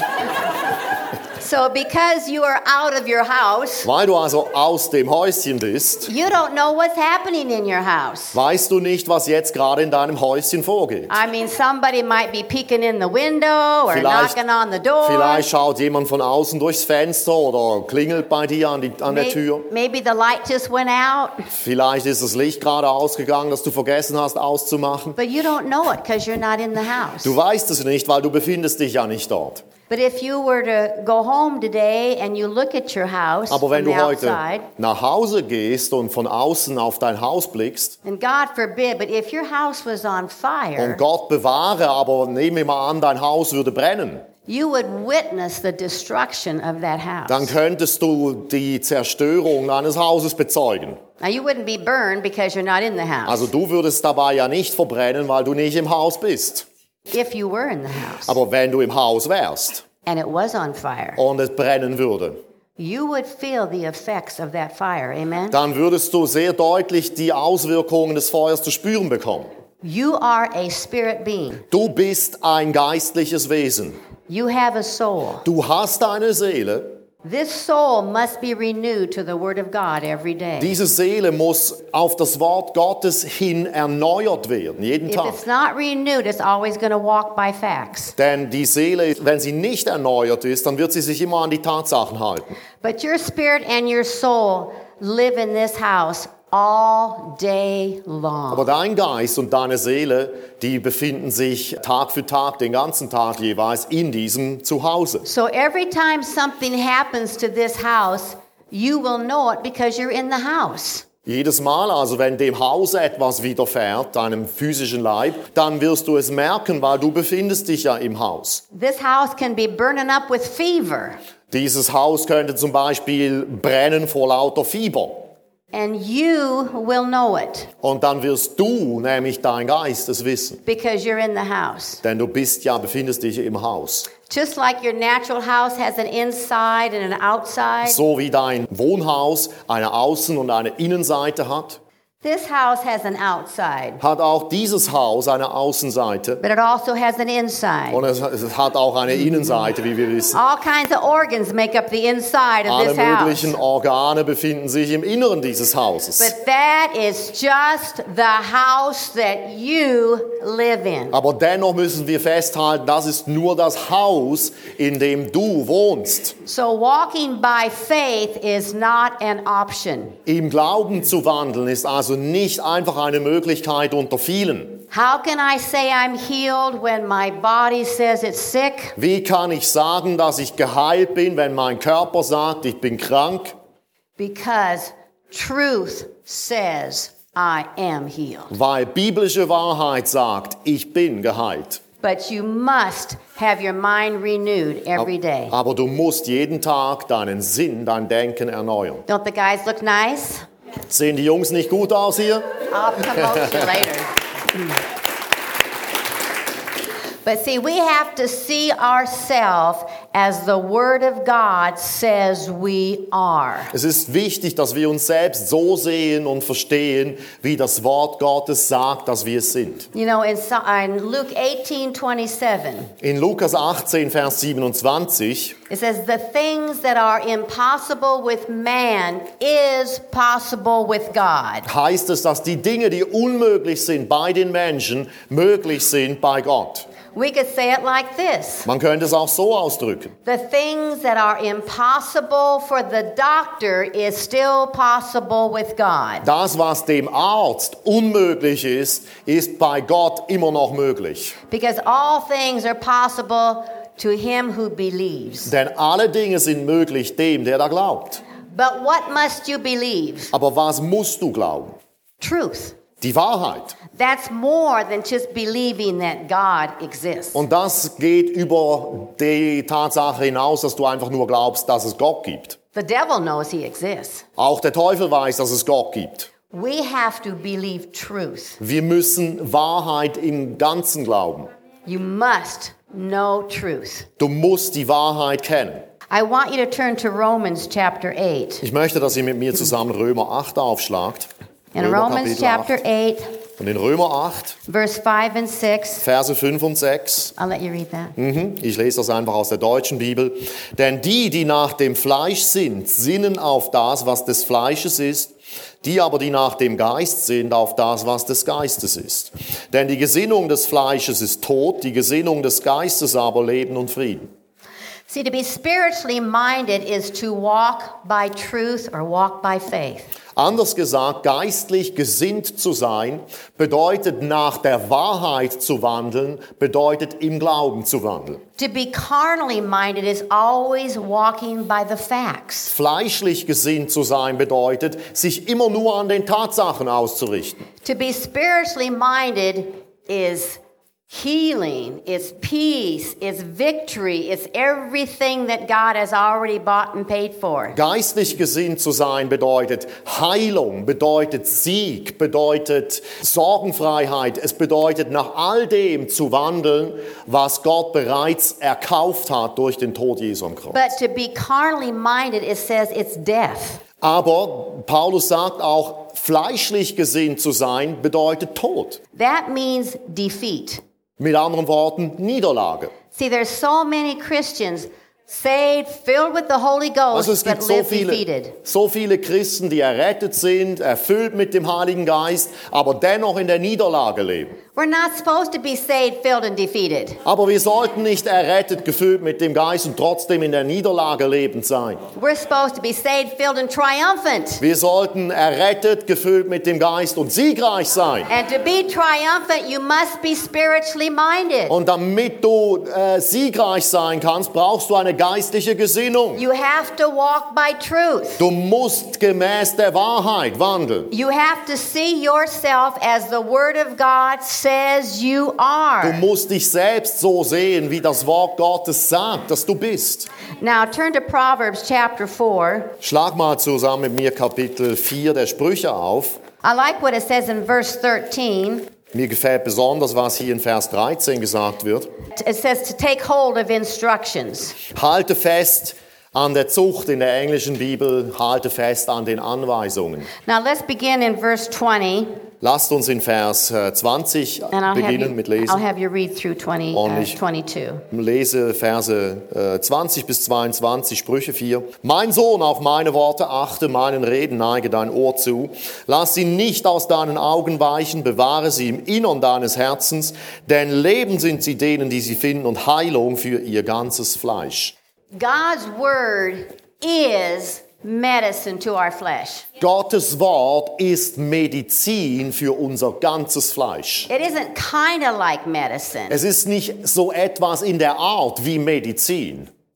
So because you are out of your house, Weil du also aus dem Häuschen bist, you don't know what's happening in your house. weißt du nicht, was jetzt gerade in deinem Häuschen vorgeht. I mean, somebody might be peeking in the window or Vielleicht, knocking on the door. vielleicht schaut jemand von außen durchs Fenster oder klingelt bei dir an, die, an der May- Tür. Maybe the light just went out, Vielleicht ist das Licht gerade ausgegangen, das du vergessen hast auszumachen. but you don't know it because you're not in the house. Du weißt es nicht, weil du befindest dich ja nicht dort. But if you were to go home today and you look at your house Aber wenn from the du heute outside, nach Hause gehst und von außen auf dein Haus blickst, and God forbid, but if your house was on fire, und Gott bewahre, aber nehmen wir mal an, dein Haus würde brennen, you would witness the destruction of that house. dann könntest du die Zerstörung deines Hauses bezeugen. Now, you wouldn't be burned because you're not in the house. Also du würdest dabei ja nicht verbrennen, weil du nicht im Haus bist. If you were in the house Aber wenn du im Haus wärst and it was on fire, und es brennen würde, you would feel the effects of that fire. Amen? dann würdest du sehr deutlich die Auswirkungen des Feuers zu spüren bekommen. You are a spirit being. Du bist ein geistliches Wesen. You have a soul. Du hast eine Seele. This soul must be renewed to the Word of God every day. Diese Seele muss auf das Wort Gottes hin erneuert werden, jeden If Tag. it's not renewed, it's always going to walk by facts. Denn die Seele, wenn sie nicht erneuert ist, dann wird sie sich immer an die Tatsachen halten. But your spirit and your soul live in this house all day long. Aber dein Geist und deine Seele, die befinden sich Tag für Tag, den ganzen Tag jeweils in diesem Zuhause. So every time something happens to this house, you will know it because you're in the house. Jedes Mal, also wenn dem Haus etwas widerfährt, deinem physischen Leib, dann wirst du es merken, weil du befindest dich ja im Haus. This house can be burning up with fever, Dieses Haus könnte zum Beispiel brennen vor lauter Fieber. and you will know it Und dann wirst du, nämlich dein Geist, es wissen. because you're in the house. Denn du bist ja, befindest dich im Haus. Just like your natural house has an inside and an outside, So wie dein Wohnhaus eine Außen- und eine Innenseite hat, this house has an outside, hat auch dieses Haus eine Außenseite. but it also has an inside. Und es, es hat auch eine Innenseite, wie wir wissen. All kinds of organs make up the inside of Alle this house. möglichen Organe befinden sich im Inneren dieses Hauses. But that is just the house that you live in. Aber dennoch müssen wir festhalten, das ist nur das Haus, in dem du wohnst. So walking by faith is not an option. Im Glauben zu wandeln ist also nicht einfach eine Möglichkeit unter vielen. How can I say I'm healed when my body says it's sick? Wie kann ich sagen, dass ich geheilt bin, wenn mein Körper sagt, ich bin krank? Because truth says I am healed. Weil biblische Wahrheit sagt, ich bin geheilt. but you must have your mind renewed every day. Aber du musst jeden Tag deinen Sinn, dein Denken erneuern. Don't the guys look nice? Sehen die Jungs nicht gut aus hier? I'll promote you later. But see, we have to see ourselves as the Word of God says we are. Es ist wichtig, dass wir uns selbst so sehen und verstehen, wie das Wort Gottes sagt, dass wir es sind. You know, in, so- in Luke eighteen twenty-seven, In Lukas achtzehn, Vers siebenundzwanzig, it says, the things that are impossible with man is possible with God. heißt es, dass die Dinge, die unmöglich sind bei den Menschen, möglich sind bei Gott. We could say it like this. Man könnte es auch so ausdrücken. The things that are impossible for the doctor is still possible with God. Das, was dem Arzt unmöglich ist, ist bei Gott immer noch möglich. Because all things are possible to him who believes. Denn alle Dinge sind möglich dem, der da glaubt. But what must you believe? Aber was musst du glauben? Truth. Die Wahrheit. That's more than just believing that God exists. Und das geht über die Tatsache hinaus, dass du einfach nur glaubst, dass es Gott gibt. The devil knows he exists. Auch der Teufel weiß, dass es Gott gibt. We have to believe truth. Wir müssen Wahrheit im Ganzen glauben. You must know truth. Du musst die Wahrheit kennen. I want you to turn to Romans chapter eight. Ich möchte, dass ihr mit mir zusammen Römer acht aufschlagt. In Römer Romans Kapitel chapter acht. eight, Und in Römer acht, verse five and six, Verse fünf und sechs. I'll let you read that. Mhm, ich lese das einfach aus der deutschen Bibel. Denn die, die nach dem Fleisch sind, sinnen auf das, was des Fleisches ist. Die aber, die nach dem Geist sind, auf das, was des Geistes ist. Denn die Gesinnung des Fleisches ist Tod, die Gesinnung des Geistes aber Leben und Frieden. See, to be spiritually minded is to walk by truth or walk by faith. Anders gesagt, geistlich gesinnt zu sein, bedeutet nach der Wahrheit zu wandeln, bedeutet im Glauben zu wandeln. To be carnally minded is always walking by the facts. Fleischlich gesinnt zu sein bedeutet, sich immer nur an den Tatsachen auszurichten. To be spiritually minded is healing, it's peace, it's victory, it's everything that God has already bought and paid for. Geistlich gesinnt zu sein bedeutet Heilung, bedeutet Sieg, bedeutet Sorgenfreiheit. Es bedeutet nach all dem zu wandeln, was Gott bereits erkauft hat durch den Tod Jesu am Kreuz. But to be carnally minded, it says it's death. Aber Paulus sagt auch, fleischlich gesinnt zu sein bedeutet Tod. That means defeat. Mit anderen Worten, Niederlage. See, there's so many Christians saved, filled with the Holy Ghost, Also es gibt but so live viele, defeated. so viele Christen, die errettet sind, erfüllt mit dem Heiligen Geist, aber dennoch in der Niederlage leben. We're not supposed to be saved, filled, and defeated. Aber wir sollten nicht errettet, gefüllt mit dem Geist und trotzdem in der Niederlage lebend sein. We're supposed to be saved, filled, and triumphant. Wir sollten errettet, gefüllt mit dem Geist und siegreich sein. And to be triumphant, you must be spiritually minded. Und damit du äh, siegreich sein kannst, brauchst du eine geistliche Gesinnung. You have to walk by truth. Du musst gemäß der Wahrheit wandeln. You have to see yourself as the Word of God says you Du are. musst dich selbst so sehen, wie das Wort Gottes sagt, dass du bist. Now turn to Proverbs chapter four. Schlag mal zusammen mit mir Kapitel vier der Sprüche auf. I like what it says in verse thirteen. Mir gefällt besonders, was hier in Vers dreizehn gesagt wird. It says to take hold of instructions. Halte fest an der Zucht in der englischen Bibel, halte fest an den Anweisungen. Now let's begin in verse twenty, Lasst uns in Vers äh, zwanzig and I'll have, beginnen you, mit I'll Lesen. have you read through twenty, uh, Ordentlich. twenty-two. Lese Verse äh, zwanzig bis zweiundzwanzig, Sprüche vier. Mein Sohn, auf meine Worte achte, meinen Reden neige dein Ohr zu. Lass sie nicht aus deinen Augen weichen, bewahre sie im Innern deines Herzens, denn Leben sind sie denen, die sie finden, und Heilung für ihr ganzes Fleisch. God's word is medicine to our flesh. Gottes Wort ist Medizin für unser ganzes Fleisch. It isn't kind of like medicine. Es ist nicht so etwas in der Art wie Medizin.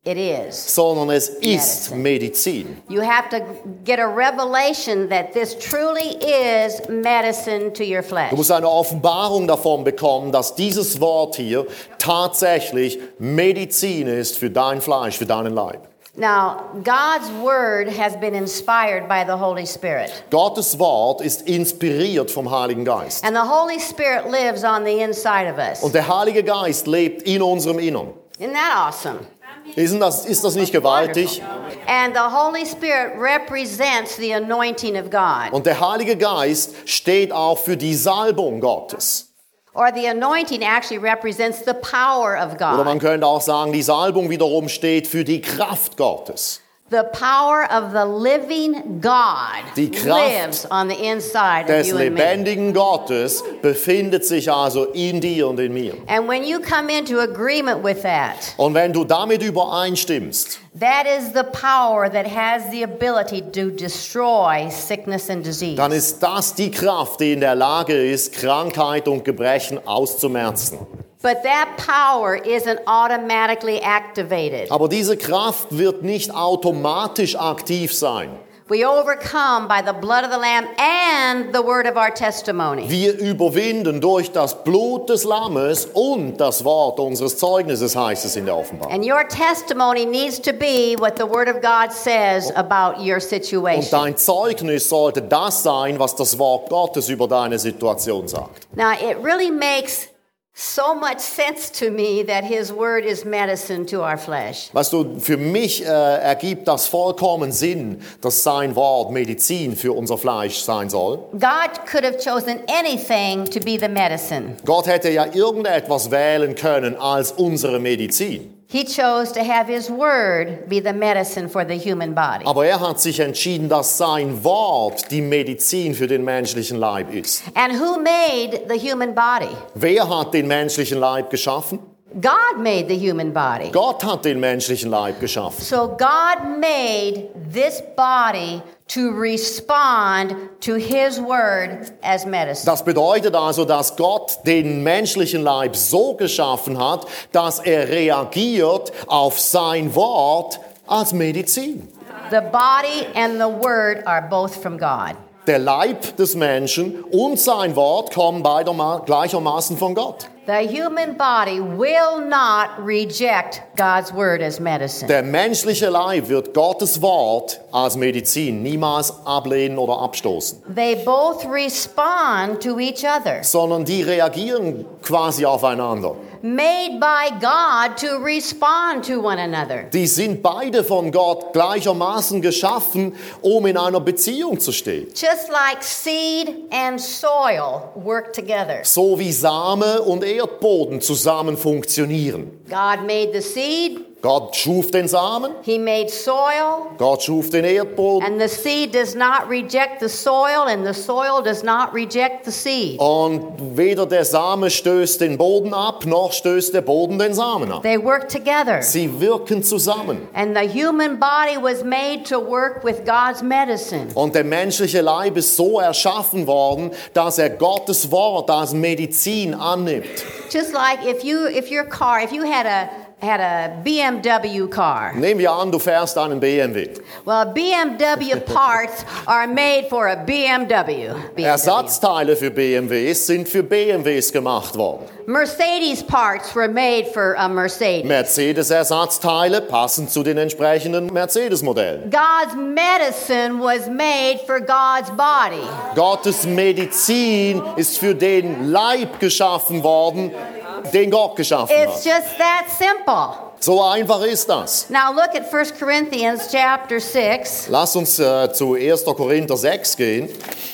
it is. sondern es ist Medizin. You have to get a revelation that this truly is medicine to your flesh. Du musst eine Offenbarung davon bekommen, dass dieses Wort hier tatsächlich Medizin ist für dein Fleisch, für deinen Leib. Now, God's word has been inspired by the Holy Spirit. Gottes Wort ist inspiriert vom Heiligen Geist. And the Holy Spirit lives on the inside of us. Und der Heilige Geist lebt in unserem Innern. Isn't that awesome? Ist das, ist das nicht gewaltig? And the Holy Spirit represents the anointing of God. Und der Heilige Geist steht auch für die Salbung Gottes. Or the anointing actually represents the power of Oder man God. könnte auch sagen, die Salbung wiederum steht für die Kraft Gottes. The power of the living God Die Kraft lives on the inside of Des you and me. lebendigen Gottes befindet sich also in dir und in mir. And when you come into agreement with that, Und wenn du damit übereinstimmst, that is the power that has the ability to destroy sickness and disease. dann ist das die Kraft, die in der Lage ist, Krankheit und Gebrechen auszumerzen. But that power isn't automatically activated. Aber diese Kraft wird nicht automatisch aktiv sein. We overcome by the blood of the Lamb and the word of our testimony. Wir überwinden durch das Blut des Lammes und das Wort unseres Zeugnisses, heißt es in der Offenbarung. And your testimony needs to be what the word of God says about your Und situation. dein Zeugnis sollte das sein, was das Wort Gottes über deine Situation sagt. Now, it really makes so much sense to me that his word is medicine to our flesh. Weißt du, für mich äh, ergibt das vollkommen Sinn, dass sein Wort Medizin für unser Fleisch sein soll. God could have chosen anything to be the medicine. Gott hätte ja irgendetwas wählen können als unsere Medizin. He chose to have his word be the medicine for the human body. Aber er hat sich entschieden, dass sein Wort die Medizin für den menschlichen Leib ist. And who made the human body? Wer hat den menschlichen Leib geschaffen? God made the human body. Gott hat den menschlichen Leib geschaffen. So God made this body to respond to his word as medicine. Das bedeutet also, dass Gott den menschlichen Leib so geschaffen hat, dass er reagiert auf sein Wort als Medizin. The body and the word are both from God. Der Leib des Menschen und sein Wort kommen beide gleichermaßen von Gott. The human body will not reject God's word as medicine. Der menschliche Leib wird Gottes Wort als Medizin niemals ablehnen oder abstoßen, They both respond to each other. sondern die reagieren quasi aufeinander. Made by God to respond to one another. Die sind beide von Gott gleichermaßen geschaffen, um in einer Beziehung zu stehen. Just like seed and soil work together. So wie Same und Erdboden zusammen funktionieren. God made the seed, Gott schuf den Samen, he made soil, Gott schuf den Erdboden and the seed does not reject the soil, and the soil does not reject the seed. und weder der Same stößt den Boden ab, noch stößt der Boden den Samen ab. They work together. Sie wirken zusammen. And the human body was made to work with God's medicine. Und der menschliche Leib ist so erschaffen worden, dass er Gottes Wort als Medizin annimmt. Just like if you if your car, if you had a had a B M W car. Nehmen wir an, du fährst einen B M W. Well, B M W parts are made for a B M W. B M W. Ersatzteile für B M Ws sind für B M Ws gemacht worden. Mercedes parts were made for a Mercedes. Mercedes-Ersatzteile passen zu den entsprechenden Mercedes-Modellen. God's medicine was made for God's body. Gottes Medizin ist für den Leib geschaffen worden, den Gott geschaffen It's hat. just that simple. So einfach ist das. Now look at First Corinthians chapter six. Lass uns äh, zu erster Korinther sechs gehen.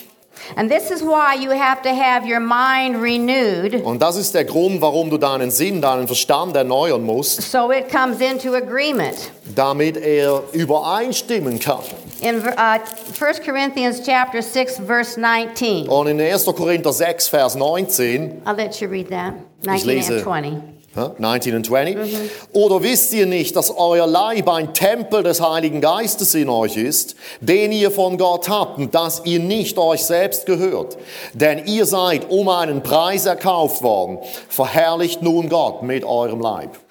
And this is why you have to have your mind renewed Und das ist der Grund, warum du deinen Sinn, deinen Verstand erneuern musst, so it comes into agreement. damit er übereinstimmen kann. In uh, First Corinthians chapter six verse nineteen. Und in erster Korinther sechs, Vers neunzehn, I'll let you read that. Ich nineteen lese. and twenty. ja, neunzehn und zwanzig. Oder wisst ihr nicht, dass euer Leib ein Tempel des Heiligen Geistes in euch ist, den ihr von Gott habt und dass ihr nicht euch selbst gehört? Denn ihr seid um einen Preis erkauft worden. Verherrlicht nun Gott mit eurem Leib.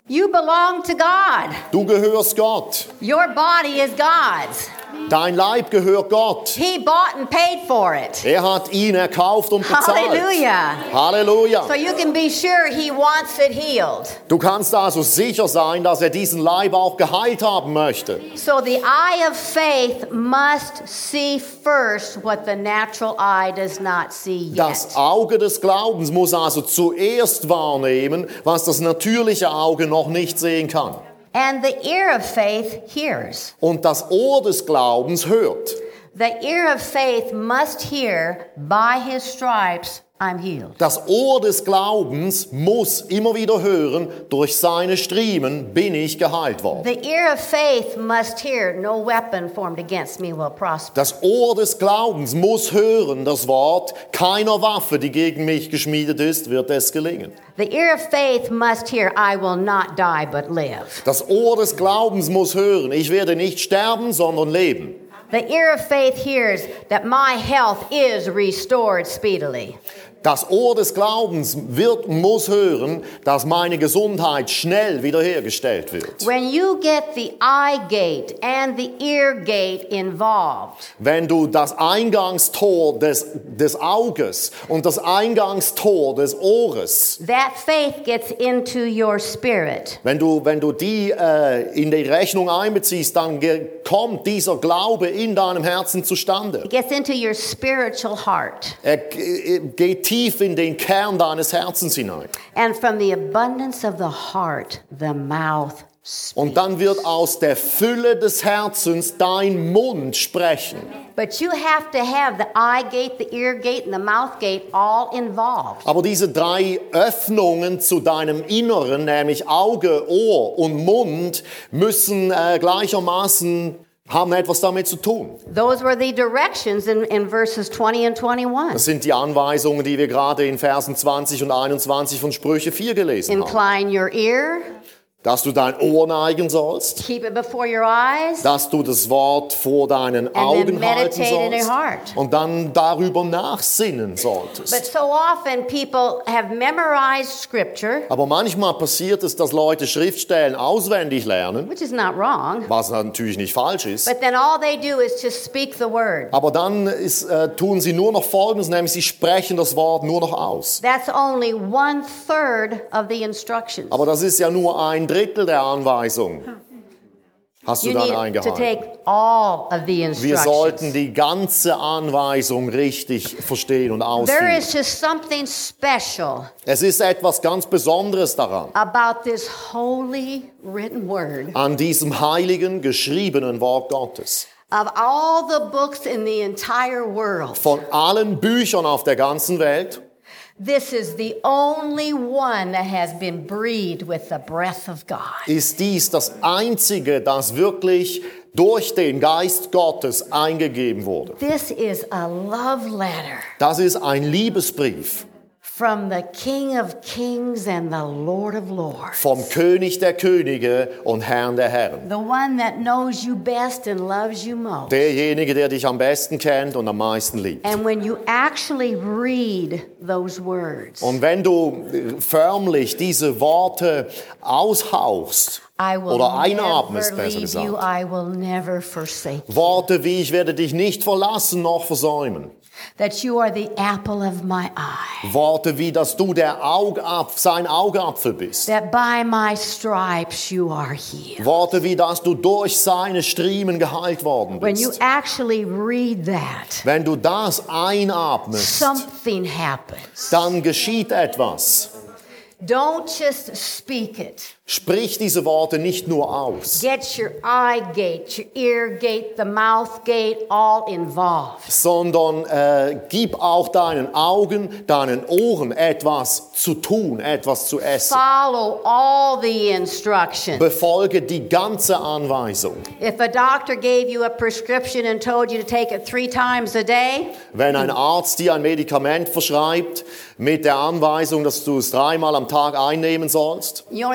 You belong to God. Du gehörst Gott. Your body is God's. Dein Leib gehört Gott. He bought and paid for it. Er hat ihn erkauft und bezahlt. Hallelujah. Halleluja. So you can be sure he wants it healed. Du kannst also sicher sein, dass er diesen Leib auch geheilt haben möchte. So the eye of faith must see first what the natural eye does not see yet. Das Auge des Glaubens muss also zuerst wahrnehmen, was das natürliche Auge noch nicht sehen kann. And the ear of faith hears. Und das Ohr des Glaubens hört. The ear of faith must hear, by his stripes I'm healed. Das Ohr des Glaubens muss immer wieder hören, durch seine Striemen bin ich geheilt worden. The ear of faith must hear, no weapon formed against me will prosper. Das Ohr des Glaubens muss hören das Wort, keiner Waffe, die gegen mich geschmiedet ist, wird es gelingen. The ear of faith must hear, I will not die but live. Das Ohr des Glaubens muss hören, ich werde nicht sterben, sondern leben. The ear of faith hears that my health is restored speedily. Das Ohr des Glaubens wird und muss hören, dass meine Gesundheit schnell wiederhergestellt wird. When you get the eye gate and the ear gate involved, Wenn du das Eingangstor des, des Auges und das Eingangstor des Ohres, that faith gets into your spirit. wenn du, wenn du die äh, in die Rechnung einbeziehst, dann ge- kommt dieser Glaube in deinem Herzen zustande. It gets into your spiritual heart. Er g- geht tief in den Kern deines Herzens hinein. And from the abundance of the heart, the mouth speaks. Und dann wird aus der Fülle des Herzens dein Mund sprechen. But you have to have the eye gate, the ear gate, and the mouth gate all involved. Aber diese drei Öffnungen zu deinem Inneren, nämlich Auge, Ohr und Mund, müssen äh, gleichermaßen haben etwas damit zu tun. Those were the directions in, in verses twenty and twenty-one. Das sind die Anweisungen, die wir gerade in Versen zwanzig und einundzwanzig von Sprüche vier gelesen haben. Incline your ear, Dass du dein Ohr neigen sollst, keep it before your eyes, dass du das Wort vor deinen Augen then halten meditate in your sollst heart. und dann darüber nachsinnen solltest. But so often people have memorized scripture, Aber manchmal passiert es, dass Leute Schriftstellen auswendig lernen, which is not wrong, was natürlich nicht falsch ist. but then all they do is just speak the word. Aber dann ist, äh, tun sie nur noch Folgendes, nämlich sie sprechen das Wort nur noch aus. That's only one third of the instructions. Aber das ist ja nur ein Drittel der Anweisung. Hast du You dann need to eingehalten? take all of the Wir sollten instructions. die ganze Anweisung richtig verstehen und There ausführen. is just something special Es ist etwas ganz Besonderes daran, about this holy written word. an diesem heiligen, geschriebenen Wort Gottes. Of all the books in the entire world, Von allen Büchern auf der ganzen Welt this is the only one that has been breathed with the breath of God. ist dies das einzige, das wirklich durch den Geist Gottes eingegeben wurde. This is a love letter Das ist ein Liebesbrief from the King of Kings and the Lord of Lords. vom König der Könige und Herrn der Herren. The one that knows you best and loves you most. Derjenige, der dich am besten kennt und am meisten liebt. And when you actually read those words, Und wenn du äh, förmlich diese Worte aushauchst I will oder einatmest, never besser leave you, gesagt, I will never forsake you. Worte wie ich werde dich nicht verlassen noch versäumen. That you are the apple of my eye. Worte wie, dass du der Augapf, sein Augapfel bist. That by my stripes you are healed. Worte wie, dass du durch seine Striemen geheilt worden When you bist. actually read that, Wenn du das einatmest, something happens. dann geschieht etwas. Don't just speak it. Sprich diese Worte nicht nur aus, Get your eye gate, your ear gate, the mouth gate all involved. sondern äh, gib auch deinen Augen, deinen Ohren etwas zu tun, etwas zu essen. Follow all the instructions. Befolge die ganze Anweisung. If a doctor gave you a prescription and told you to take it three times a day, Wenn ein Arzt dir ein Medikament verschreibt mit der Anweisung, dass du es dreimal am Tag einnehmen sollst you only take it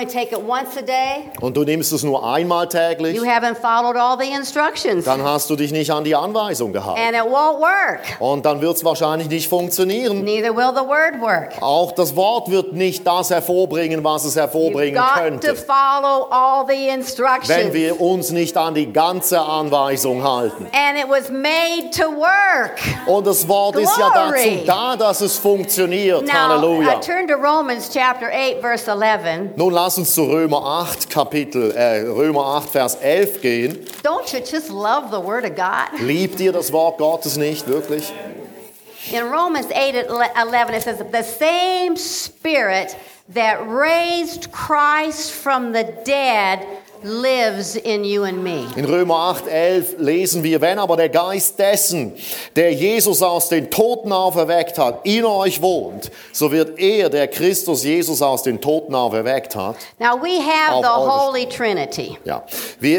once a day, und du nimmst es nur einmal täglich, you haven't followed all the instructions. dann hast du dich nicht an die Anweisung gehalten. And it won't work. Und dann wird es wahrscheinlich nicht funktionieren. Neither will the word work. Auch das Wort wird nicht das hervorbringen, was es You've hervorbringen got to könnte, follow all the instructions. wenn wir uns nicht an die ganze Anweisung halten. And it was made to work. Und das Wort ist ja Glory. dazu da, dass es funktioniert. Now, Halleluja. I turn to Romans chapter eight, verse eleven. Nun lass uns zu Römer acht, Kapitel, äh, Römer acht, Vers elf gehen. Don't you just love the word of God? Liebt ihr das Wort Gottes nicht, wirklich? In Romans eight, eleven, it says, the same Spirit that raised Christ from the dead lives in you and me. In Römer acht, elf lesen wir, wenn aber der Geist dessen, der Jesus aus den Toten auferweckt hat, in euch wohnt, so wird er, der Christus Jesus aus den Toten auferweckt hat. Now we have Auf the eure- Holy Trinity. Ja, wir,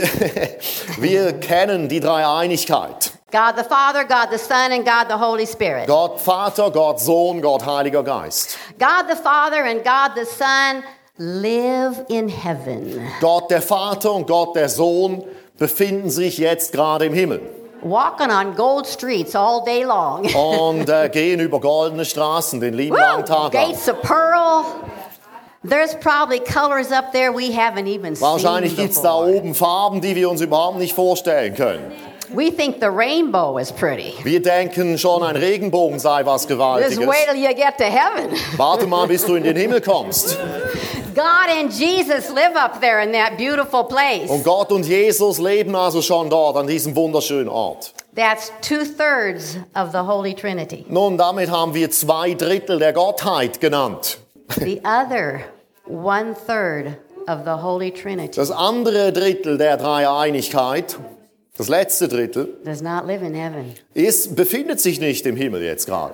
wir kennen die Dreieinigkeit. God the Father, God the Son, and God the Holy Spirit. Gott Vater, Gott Sohn, Gott Heiliger Geist. God the Father and God the Son live in heaven, Gott der Vater und Gott der Sohn befinden sich jetzt gerade im Himmel walking on gold streets all day long. und äh, gehen über goldene Straßen den lieben Woo! langen Tag lang. Gates of pearl. There's probably colors up there we haven't even seen Wahrscheinlich gibt es da before. oben Farben, die wir uns überhaupt nicht vorstellen können. We think the rainbow is pretty. Wir denken schon, ein Regenbogen sei was Just Gewaltiges. wait till you get to heaven. Warte mal, bis du in den Himmel kommst. God and Jesus live up there in that beautiful place. Und Gott und Jesus leben also schon dort, an diesem wunderschönen Ort. That's two-thirds of the Holy Trinity. Nun, damit haben wir zwei Drittel der Gottheit genannt. The other one-third of the Holy Trinity Das andere Drittel der Dreieinigkeit, das letzte Drittel, does not live in heaven. ist, befindet sich nicht im Himmel jetzt gerade,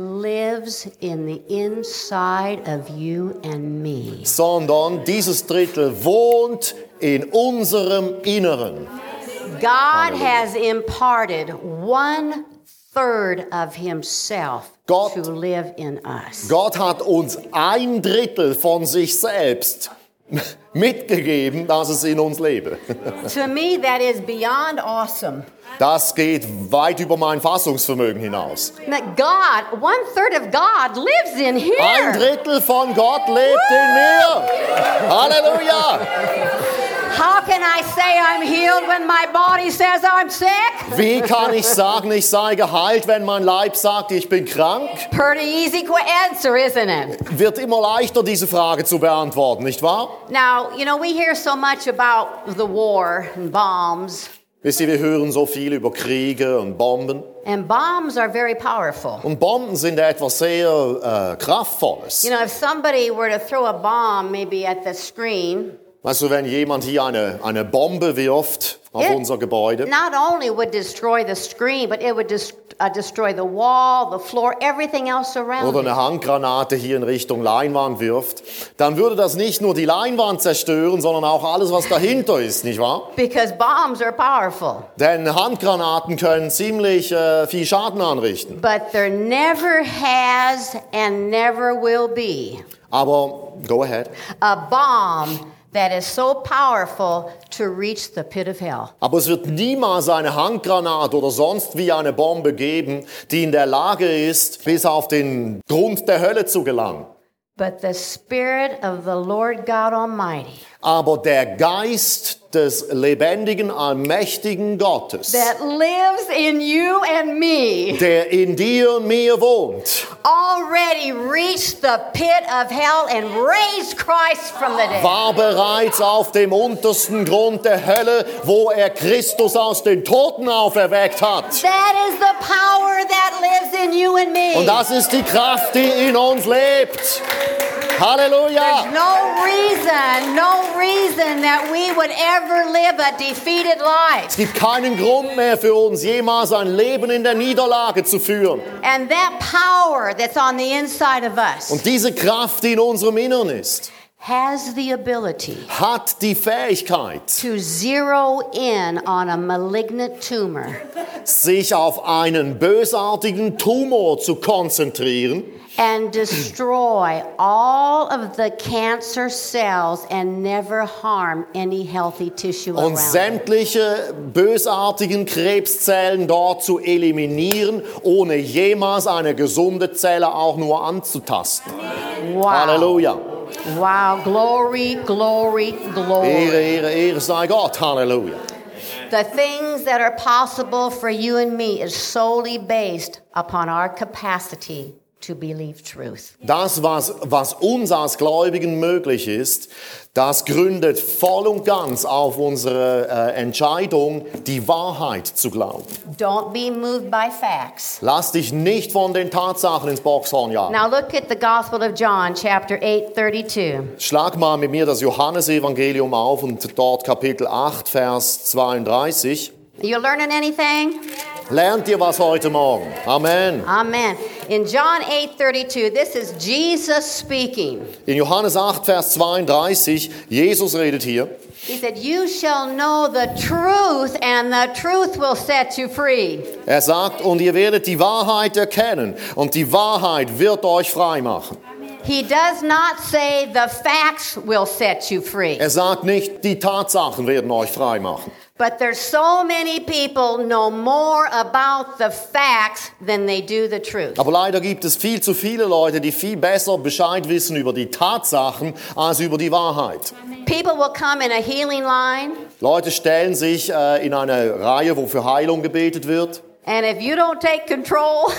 Lives in the inside of you and me. sondern dieses Drittel wohnt in unserem Inneren. God has imparted one third of himself Gott- to live in us. Gott hat uns ein Drittel von sich selbst mitgegeben, dass es in uns lebe. To me, that is beyond awesome. Das geht weit über mein Fassungsvermögen hinaus. That God, one third of God lives in Ein here. Drittel von Gott lebt in mir. Halleluja! How can I say I'm healed when my body says I'm sick? Wie kann ich sagen, ich sei geheilt, wenn mein Leib sagt, ich bin krank? Pretty easy qu- answer, isn't it? Wird immer leichter, diese Frage zu beantworten, nicht wahr? Now, you know, we hear so much about the war and bombs, Wisst ihr, wir hören so viel über Kriege und Bomben. and bombs are very powerful. Und Bomben sind etwas sehr äh, Kraftvolles. You know, if somebody were to throw a bomb maybe at the screen, Weißt du, wenn jemand hier eine, eine Bombe wirft auf It- unser Gebäude, not only would destroy the screen, but it would dis- uh, destroy the wall, the floor, everything else around oder it. eine Handgranate hier in Richtung Leinwand wirft, dann würde das nicht nur die Leinwand zerstören, sondern auch alles, was dahinter ist, nicht wahr? Because bombs are powerful. Denn Handgranaten können ziemlich äh, viel Schaden anrichten. But there never has and never will be Aber, go ahead. a bomb that is so powerful to reach the pit of hell. Aber es wird niemals eine Handgranate oder sonst wie eine Bombe geben, die in der Lage ist, bis auf den Grund der Hölle zu gelangen. But the Spirit of the Lord God Almighty Aber der Geist des lebendigen, allmächtigen Gottes, that lives in you and me der in dir und mir wohnt, already reached the pit of hell and raised Christ from the dead. war bereits auf dem untersten Grund der Hölle, wo er Christus aus den Toten auferweckt hat. That is the power that lives in you and me. Und das ist die Kraft, die in uns lebt. Halleluja! There's no reason, no reason that we would ever live a defeated life. Es gibt keinen Grund mehr für uns, jemals ein Leben in der Niederlage zu führen. And that power that's on the inside of us Und diese Kraft, die in unserem Innern ist, has the ability hat die Fähigkeit, to zero in on a malignant tumor sich auf einen bösartigen Tumor zu konzentrieren and destroy all of the cancer cells and never harm any healthy tissue und around it. sämtliche bösartigen Krebszellen dort zu eliminieren, ohne jemals eine gesunde Zelle auch nur anzutasten. Wow. Halleluja. Wow. Glory, glory, glory. Ehre, Ehre, Ehre sei Gott. Halleluja. The things that are possible for you and me is solely based upon our capacity to believe truth. Das, was, was uns als Gläubigen möglich ist, das gründet voll und ganz auf unsere äh, Entscheidung, die Wahrheit zu glauben. Don't be moved by facts. Lass dich nicht von den Tatsachen ins Boxhorn jagen. Now look at the Gospel of John, chapter eight, thirty-two. Schlag mal mit mir das Johannesevangelium auf und dort Kapitel acht, Vers zweiunddreißig. You learning anything? Lernt ihr was heute Morgen? Amen. Amen. In John eight thirty-two, this is Jesus speaking. In Johannes acht, Vers zweiunddreißig, Jesus redet hier. He said, "You shall know the truth, and the truth will set you free." Er sagt, und ihr werdet die Wahrheit erkennen, und die Wahrheit wird euch frei machen. He does not say the facts will set you free. Er sagt nicht, die Tatsachen werden euch frei machen. But there's so many people know more about the facts than they do the truth. Aber leider gibt es viel zu viele Leute, die viel besser Bescheid wissen über die Tatsachen als über die Wahrheit. People will come in a healing line, Leute stellen sich äh, in eine Reihe, wo für Heilung gebetet wird. and if you don't take control,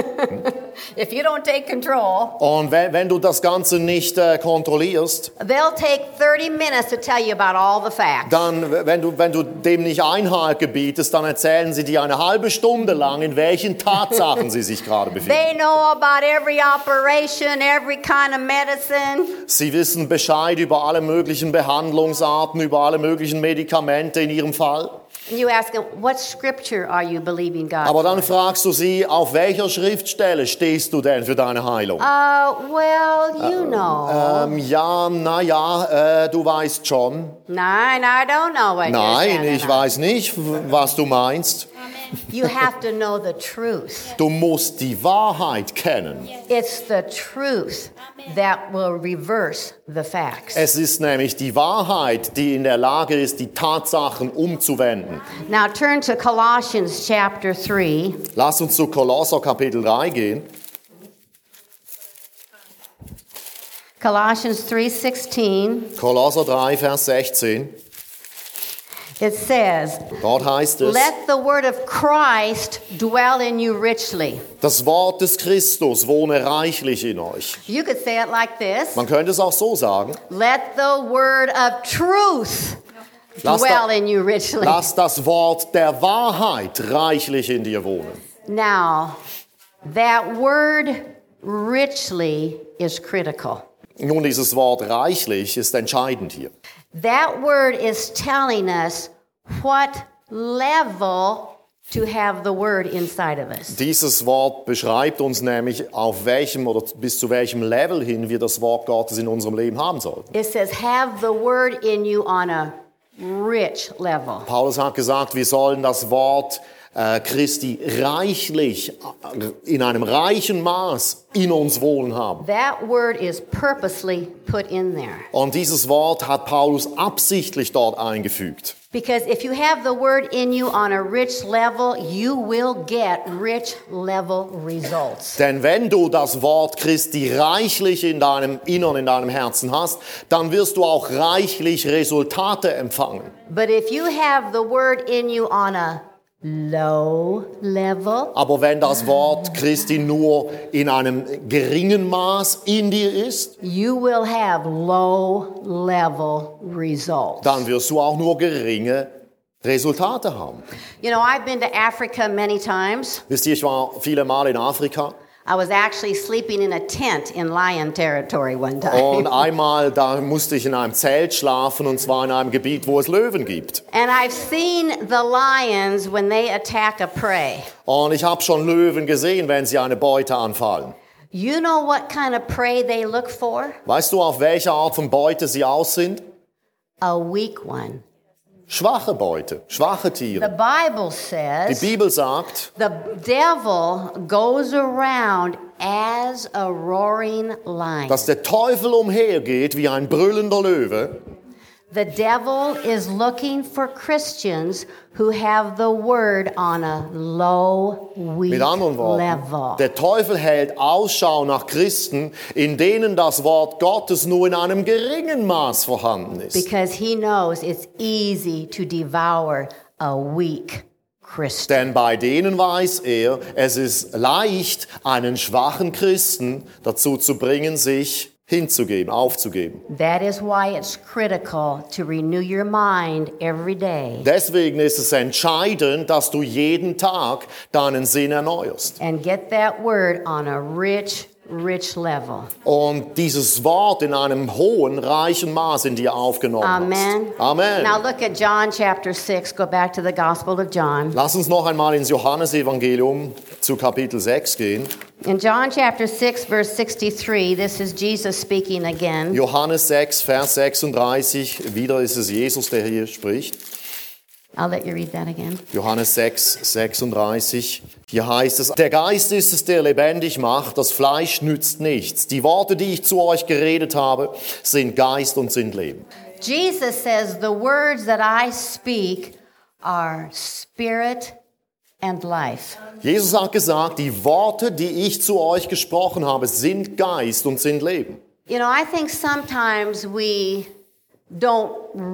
if you don't take control, Und wenn, wenn du das Ganze nicht äh, kontrollierst, they'll take thirty minutes to tell you about all the facts. dann, wenn du, wenn du dem nicht Einhalt gebietest, dann erzählen sie dir eine halbe Stunde lang, in welchen Tatsachen sie sich gerade befinden. They know about every operation, every kind of medicine. Sie wissen Bescheid über alle möglichen Behandlungsarten, über alle möglichen Medikamente in ihrem Fall. And you ask them, what scripture are you believing God Aber for? dann fragst du sie, auf welcher Schriftstelle stehst du denn für deine Heilung? Uh, well, you know. Ähm, ja, na ja, äh, du weißt schon. Nein, I don't know what you're Nein, saying. ich weiß nicht, w- was du meinst. You have to know the truth. Du musst die Wahrheit kennen. It's the truth that will reverse the facts. Es ist nämlich die Wahrheit, die in der Lage ist, die Tatsachen umzuwenden. Now turn to Colossians chapter three. Lass uns zu Kolosser Kapitel drei gehen. Colossians three sixteen. Kolosser drei, Vers sechzehn. It says, Dort heißt es, let the word of Christ dwell in you richly. das Wort des Christus wohne reichlich in euch. You could say it like this. Man könnte es auch so sagen. Let the word of truth Lass, dwell da, in you richly. lass das Wort der Wahrheit reichlich in dir wohnen. Now, that word richly is critical. Nun, dieses Wort reichlich ist entscheidend hier. That word is telling us what level to have the word inside of us. Dieses Wort beschreibt uns nämlich, auf welchem oder bis zu welchem Level hin wir das Wort Gottes in unserem Leben haben sollen. It says, have the word in you on a rich level. Paulus hat gesagt, wir sollen das Wort äh, Christi reichlich, äh, in einem reichen Maß in uns wohnen haben. That word is purposely put in there. Und dieses Wort hat Paulus absichtlich dort eingefügt. Because if you have the word in you on a rich level, you will get rich level results. Denn wenn du das Wort Christi reichlich in deinem Innern, in deinem Herzen hast, dann wirst du auch reichlich Resultate empfangen. But if you have the word in you on a low level, Aber wenn das Wort Christi nur in einem geringen Maß in dir ist, you will have low level results. dann wirst du auch nur geringe Resultate haben. You know, I've been to Africa many times. Wisst ihr, ich war viele Mal in Afrika I was actually sleeping in a tent in lion territory one time. und einmal da musste ich in einem Zelt schlafen, und zwar in einem Gebiet, wo es Löwen gibt. And I've seen the lions when they attack a prey. Und ich habe schon Löwen gesehen, wenn sie eine Beute anfallen. You know what kind of prey they look for? Weißt du, auf welche Art von Beute sie aus sind? A weak one. Schwache Beute, schwache The Tiere. Bible Die says Bibel sagt, the devil goes around as a roaring lion. dass der Teufel umhergeht wie ein brüllender Löwe. The devil is looking for Christians who have the word on a low, weak Mit anderen Worten, level. der Teufel hält Ausschau nach Christen, in denen das Wort Gottes nur in einem geringen Maß vorhanden ist. Because he knows it's easy to devour a weak Christian. Denn bei denen weiß er, es ist leicht, einen schwachen Christen dazu zu bringen, sich hinzugeben, aufzugeben. That is why it's critical to renew your mind every day Deswegen ist es entscheidend, dass du jeden Tag deinen Sinn erneuerst. and get that word on a rich, rich level. Und dieses Wort in einem hohen, reichen Maß in dir aufgenommen Amen. hast. Amen. Now look at John chapter six. Go back to the Gospel of John. Lass uns noch einmal ins Johannesevangelium zu Kapitel sechs gehen. In John chapter six, verse sixty-three, this is Jesus speaking again. Johannes sechs, Vers sechsunddreißig. Wieder ist es Jesus, der hier spricht. I'll let you read that again. Johannes sechs, sechsunddreißig. Hier heißt es, der Geist ist es, der lebendig macht, das Fleisch nützt nichts. Die Worte, die ich zu euch geredet habe, sind Geist und sind Leben. Jesus says, the words that I speak are spirit and life. Jesus hat gesagt, die Worte, die ich zu euch gesprochen habe, sind Geist und sind Leben. You know, I think sometimes we don't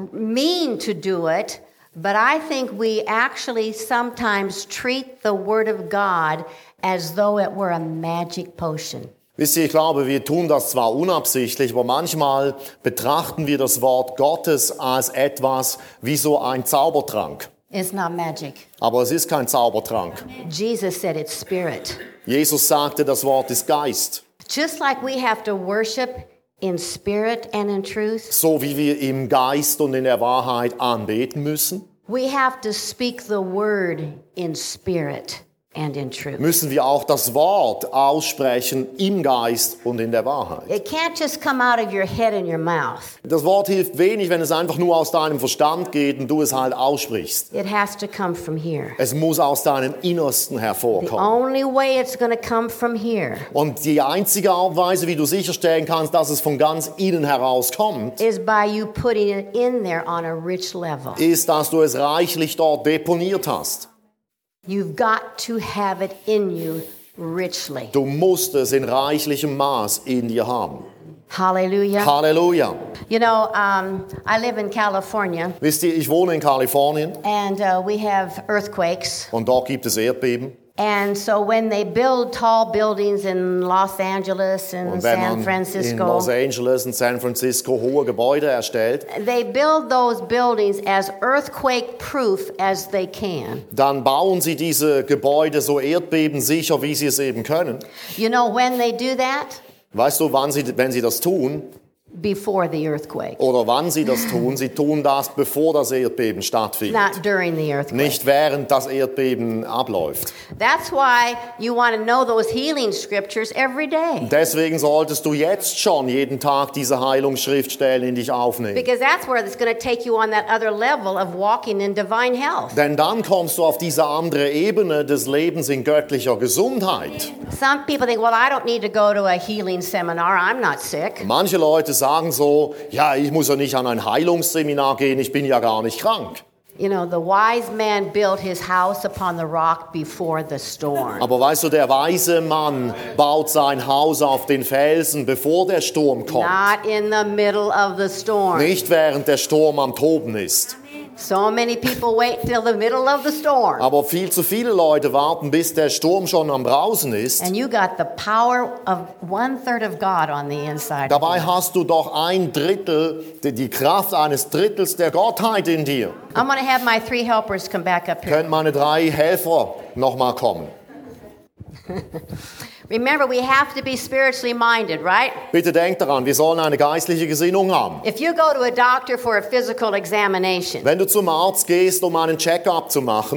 mean to do it, but I think we actually sometimes treat the Word of God as though it were a magic potion. Wisst ihr, ich glaube, wir tun das zwar unabsichtlich, aber manchmal betrachten wir das Wort Gottes als etwas wie so ein Zaubertrank. It's not magic. Aber es ist kein Zaubertrank. Jesus said it's spirit. Jesus sagte, das Wort ist Geist. Just like we have to worship in spirit and in truth, So wie wir im Geist und in der Wahrheit anbeten müssen, we have to speak the word in spirit and in truth. müssen wir auch das Wort aussprechen im Geist und in der Wahrheit. It can't just come out of your head and your mouth. Das Wort hilft wenig, wenn es einfach nur aus deinem Verstand geht und du es halt aussprichst. It has to come from here. Es muss aus deinem Innersten The hervorkommen. only way it's going to come from here Und die einzige Art und Weise, wie du sicherstellen kannst, dass es von ganz innen herauskommt, is by you putting it in there on a rich level. ist, dass du es reichlich dort deponiert hast. You've got to have it in you richly. Du musst es in reichlichem Maß in dir haben. Hallelujah. Halleluja. You know, um, I live in California, Wisst ihr, ich wohne in Kalifornien and uh, we have earthquakes. und dort gibt es Erdbeben. And so when they build tall buildings in Los Angeles and Und wenn San man in Francisco, Los Angeles und San Francisco hohe Gebäude erstellt, they build those buildings as earthquake-proof as they can. dann bauen sie diese Gebäude so erdbebensicher, wie sie es eben können. You know when they do that? Weißt du, wann sie, wenn sie das tun Before the earthquake, oder wann sie das tun? Sie tun das, bevor das Erdbeben stattfindet. not during the earthquake. Nicht während das Erdbeben abläuft. That's why you want to know those healing scriptures every day. Deswegen solltest du jetzt schon jeden Tag diese Heilungsschriftstellen in dich aufnehmen. Because that's where it's going to take you on that other level of walking in divine health. Denn dann kommst du auf diese andere Ebene des Lebens in göttlicher Gesundheit. Some people think, well, I don't need to go to a healing seminar. I'm not sick. Manche Leute sagen so, ja, ich muss ja nicht an ein Heilungsseminar gehen, ich bin ja gar nicht krank. You know, the wise man built his house upon the rock before the storm. Aber weißt du, der weise Mann baut sein Haus auf den Felsen, bevor der Sturm kommt. Not in the middle of the storm. Nicht während der Sturm am Toben ist. So many people wait till the middle of the storm. Aber viel zu viele Leute warten, bis der Sturm schon am Brausen ist. And you got the power of one third of God on the inside. Dabei hast du doch ein Drittel, die die Kraft eines Drittels der Gottheit in dir. I'm going to have my three helpers come back up here. Können meine drei Helfer nochmal kommen? Remember, we have to be spiritually minded, right? Bitte denkt daran, wir sollen eine geistliche Gesinnung haben. If you go to a doctor for a physical examination, Wenn du zum Arzt gehst, um einen Check-up zu machen,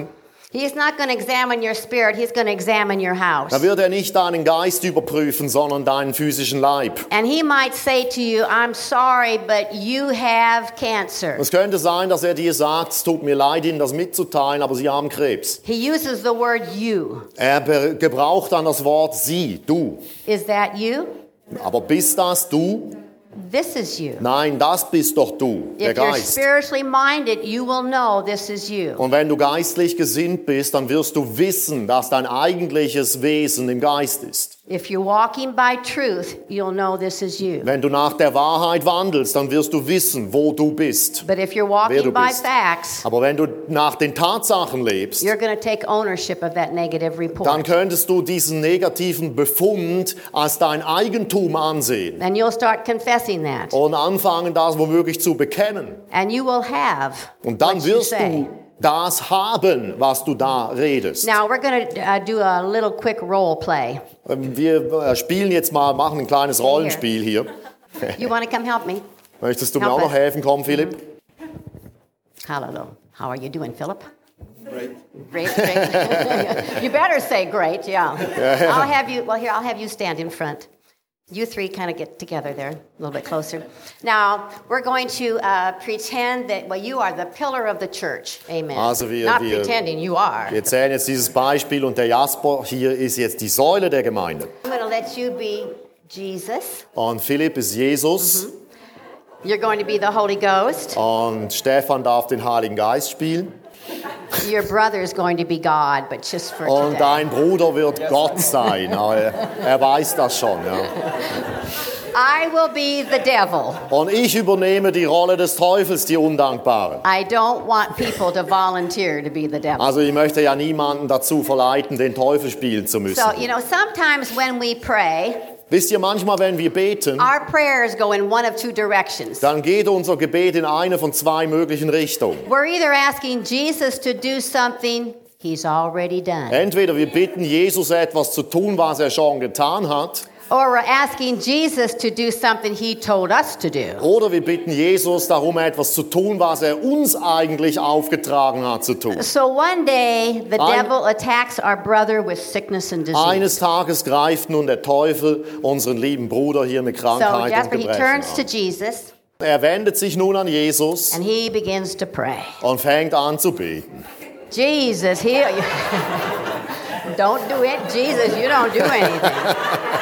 He's not going to examine your spirit, he's going to examine your house. Da wird er nicht deinen Geist überprüfen, sondern deinen physischen Leib. And he might say to you, I'm sorry, but you have cancer. Es könnte sein, dass er dir sagt, es tut mir leid, Ihnen das mitzuteilen, aber Sie haben Krebs. He uses the word you. Er be- gebraucht dann das Wort Sie, du. Is that you? Aber bist das du? This is you. Nein, das bist doch du, der If you're Geist. spiritually minded, you will know this is you. Und wenn du geistlich gesinnt bist, dann wirst du wissen, dass dein eigentliches Wesen im Geist ist. If you're walking by truth, you'll know this is you. Wenn du nach der Wahrheit wandelst, dann wirst du wissen, wo du bist. But if you're Wer du walking by bist. facts, Aber wenn du nach den Tatsachen lebst, you're going to take ownership of that negative dann report. könntest du diesen negativen Befund als dein Eigentum ansehen And you'll start confessing that. und anfangen, das womöglich zu bekennen. And you will have Und dann what you wirst say. du das haben, was du da redest. Now we're going to uh, do a little quick role play. Ähm, Wir äh, spielen jetzt mal, machen ein kleines Rollenspiel hier. You want to come help me? Möchtest du mir Help auch noch us. helfen? Komm, Philipp. Hallelujah. How are you doing, Philip? Great. Great, great. You better say great, yeah. I'll have you, well, here, I'll have you stand in front. You three kind of get together there, a little bit closer. Now, we're going to uh, pretend that, well, you are the pillar of the church. Amen. Also wir- Not wir- pretending, you are. Wir erzählen jetzt dieses Beispiel und der Jasper hier ist jetzt die Säule der Gemeinde. I'm going to let you be Jesus. Und Philipp ist Jesus You're going to be the Holy Ghost. und Stefan darf den Heiligen Geist spielen. Your brother is going to be God, but just for Und today. dein Bruder wird Gott sein. Aber er, er weiß das schon. Ja. I will be the devil. Und ich übernehme die Rolle des Teufels, die Undankbare. I don't want people to volunteer to be the devil. Also ich möchte ja niemanden dazu verleiten, den Teufel spielen zu müssen. So, you know, sometimes when we pray, Wisst ihr, manchmal, wenn wir beten, our prayers go in one of two directions. dann geht unser Gebet in eine von zwei möglichen Richtungen. We're either asking Jesus to do something he's already done, Entweder wir bitten Jesus etwas zu tun, was er schon getan hat, or we're asking Jesus to do something he told us to do. oder wir bitten Jesus darum, etwas zu tun, was er uns eigentlich aufgetragen hat zu tun. So one day, the Ein- devil attacks our brother with sickness and disease. Eines Tages greift nun der Teufel unseren lieben Bruder hier mit So Krankheit und Jasper, he Gebrechen turns to an. Jesus Er wendet sich nun an Jesus and he begins to pray. und fängt an zu beten. Jesus, heal you. Don't do it, Jesus. You don't do anything.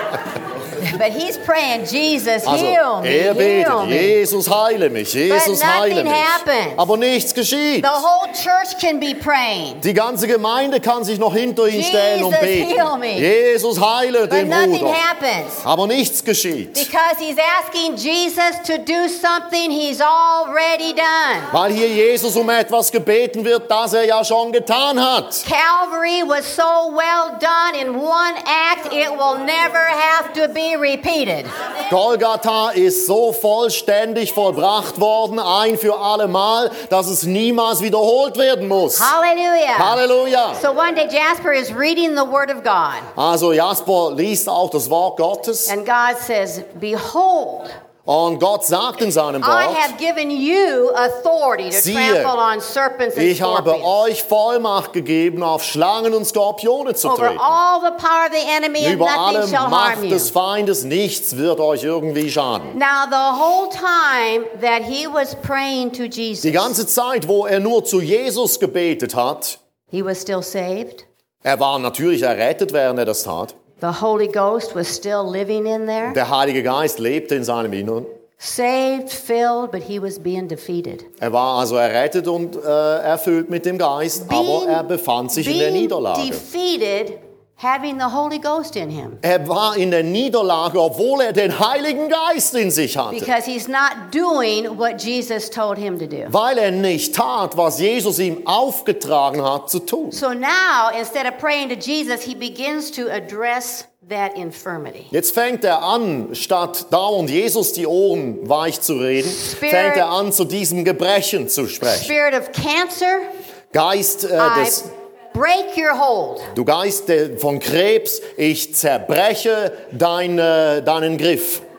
But he's praying, Jesus, Also, heal me, er heal betet, me. Jesus heile mich, Jesus But heile nothing mich. happens. Aber nichts geschieht. The whole church can be praying, Die ganze Gemeinde kann sich noch hinter ihn stellen und Jesus, beten. heal me. Jesus heile but den nothing Bruder. happens. Aber nichts geschieht. Because he's asking Jesus to do something he's already done. Weil hier Jesus um etwas gebeten wird, das er ja schon getan hat. Calvary was so well done in one act, it will never have to be repeated. Golgatha ist so vollständig vollbracht worden, ein für alle Mal, dass es niemals wiederholt werden muss. Hallelujah. Halleluja. So one day Jasper is reading the Word of God, Also Jasper liest auch das Wort Gottes and God says, Behold, und Gott sagt in seinem I Wort, have given you authority to Siehe, trample on serpents and ich habe scorpions, euch Vollmacht gegeben, auf Schlangen und Skorpione zu over treten. all the power of the enemy, and Über alle nothing shall harm Macht you. des Feindes, nichts wird euch irgendwie schaden. Now, the whole time that he was praying to Die Jesus, ganze Zeit, wo er nur zu Jesus gebetet hat, he was still saved. er war natürlich errettet, während er das tat. The Holy Ghost was still living in there. Der Heilige Geist lebte in seinem Inneren. Saved, filled, but he was being defeated. Er war also errettet und äh, erfüllt mit dem Geist, aber er befand sich in der being Niederlage. defeated, having the Holy Ghost in him. Er war in der Niederlage, obwohl er den Heiligen Geist in sich hatte. Because he's not doing what Jesus told him to do. Weil er nicht tat, was Jesus ihm aufgetragen hat zu tun. So now, instead of praying to Jesus, he begins to address that infirmity. Jetzt fängt er an, statt dauernd Jesus die Ohren weich zu reden, Spirit- fängt er an, zu diesem Gebrechen zu sprechen. Spirit of cancer, Geist äh, I des, break your hold. du Geist der- von Krebs, ich zerbreche deine, deinen Griff.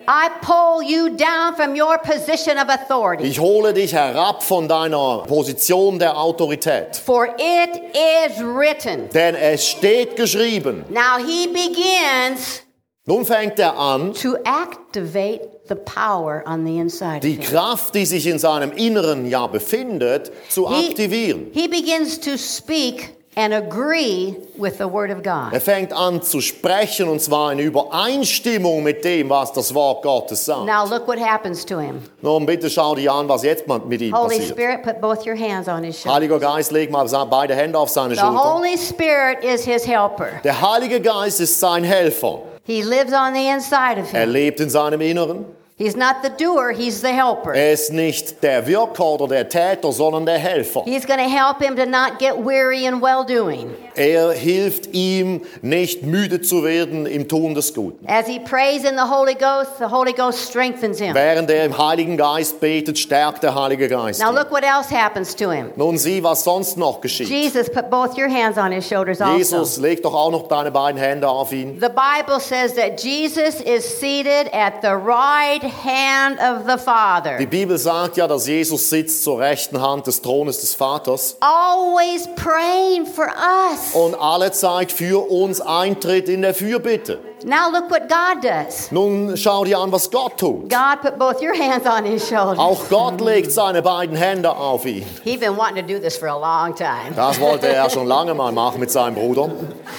I pull you down from your position of authority. Ich hole dich herab von deiner Position der Autorität. For it is written. Denn es steht geschrieben. Now he begins Nun fängt er an, to activate the power on the inside die of him. Kraft, die sich in seinem Inneren ja befindet, zu He, aktivieren. he begins to speak and agree with the word of Er God. fängt an zu sprechen, und zwar in Übereinstimmung mit dem, was das Wort Gottes sagt. Now look what happens to him. Nun bitte schau dir an, was jetzt mal mit ihm Holy passiert. Spirit, put both your hands on his shoulder. Heiliger Geist, leg mal beide Hände auf seine The Schulter. Holy Spirit is his helper. Der Heilige Geist ist sein Helfer. He lives on the inside of Er him. lebt in seinem Inneren. He's not the doer, he's the helper. Er ist nicht der Wirker oder der Täter, sondern der Helfer. He's going to help him to not get weary in well-doing. Er hilft ihm, nicht müde zu werden im Tun des Guten. As he prays in the Holy Ghost, the Holy Ghost strengthens him. Während er im Heiligen Geist betet, stärkt der Heilige Geist Now ihn. look what else happens to him. Nun sieh, was sonst noch geschieht. Jesus, put both your hands on his shoulders also. Jesus, leg doch auch noch deine beiden Hände auf ihn. The Bible says that Jesus is seated at the right hand of the Father. Die Bibel sagt ja, dass Jesus sitzt zur rechten Hand des Thrones des Vaters Always praying for us. und alle Zeit für uns eintritt in der Fürbitte. Now look what God does. Nun schau dir an, was Gott tut. God put both your hands on his shoulders. Auch Gott legt seine beiden Hände auf ihn. He's been wanting to do this for a long time. Das wollte er schon lange mal machen mit seinem Bruder.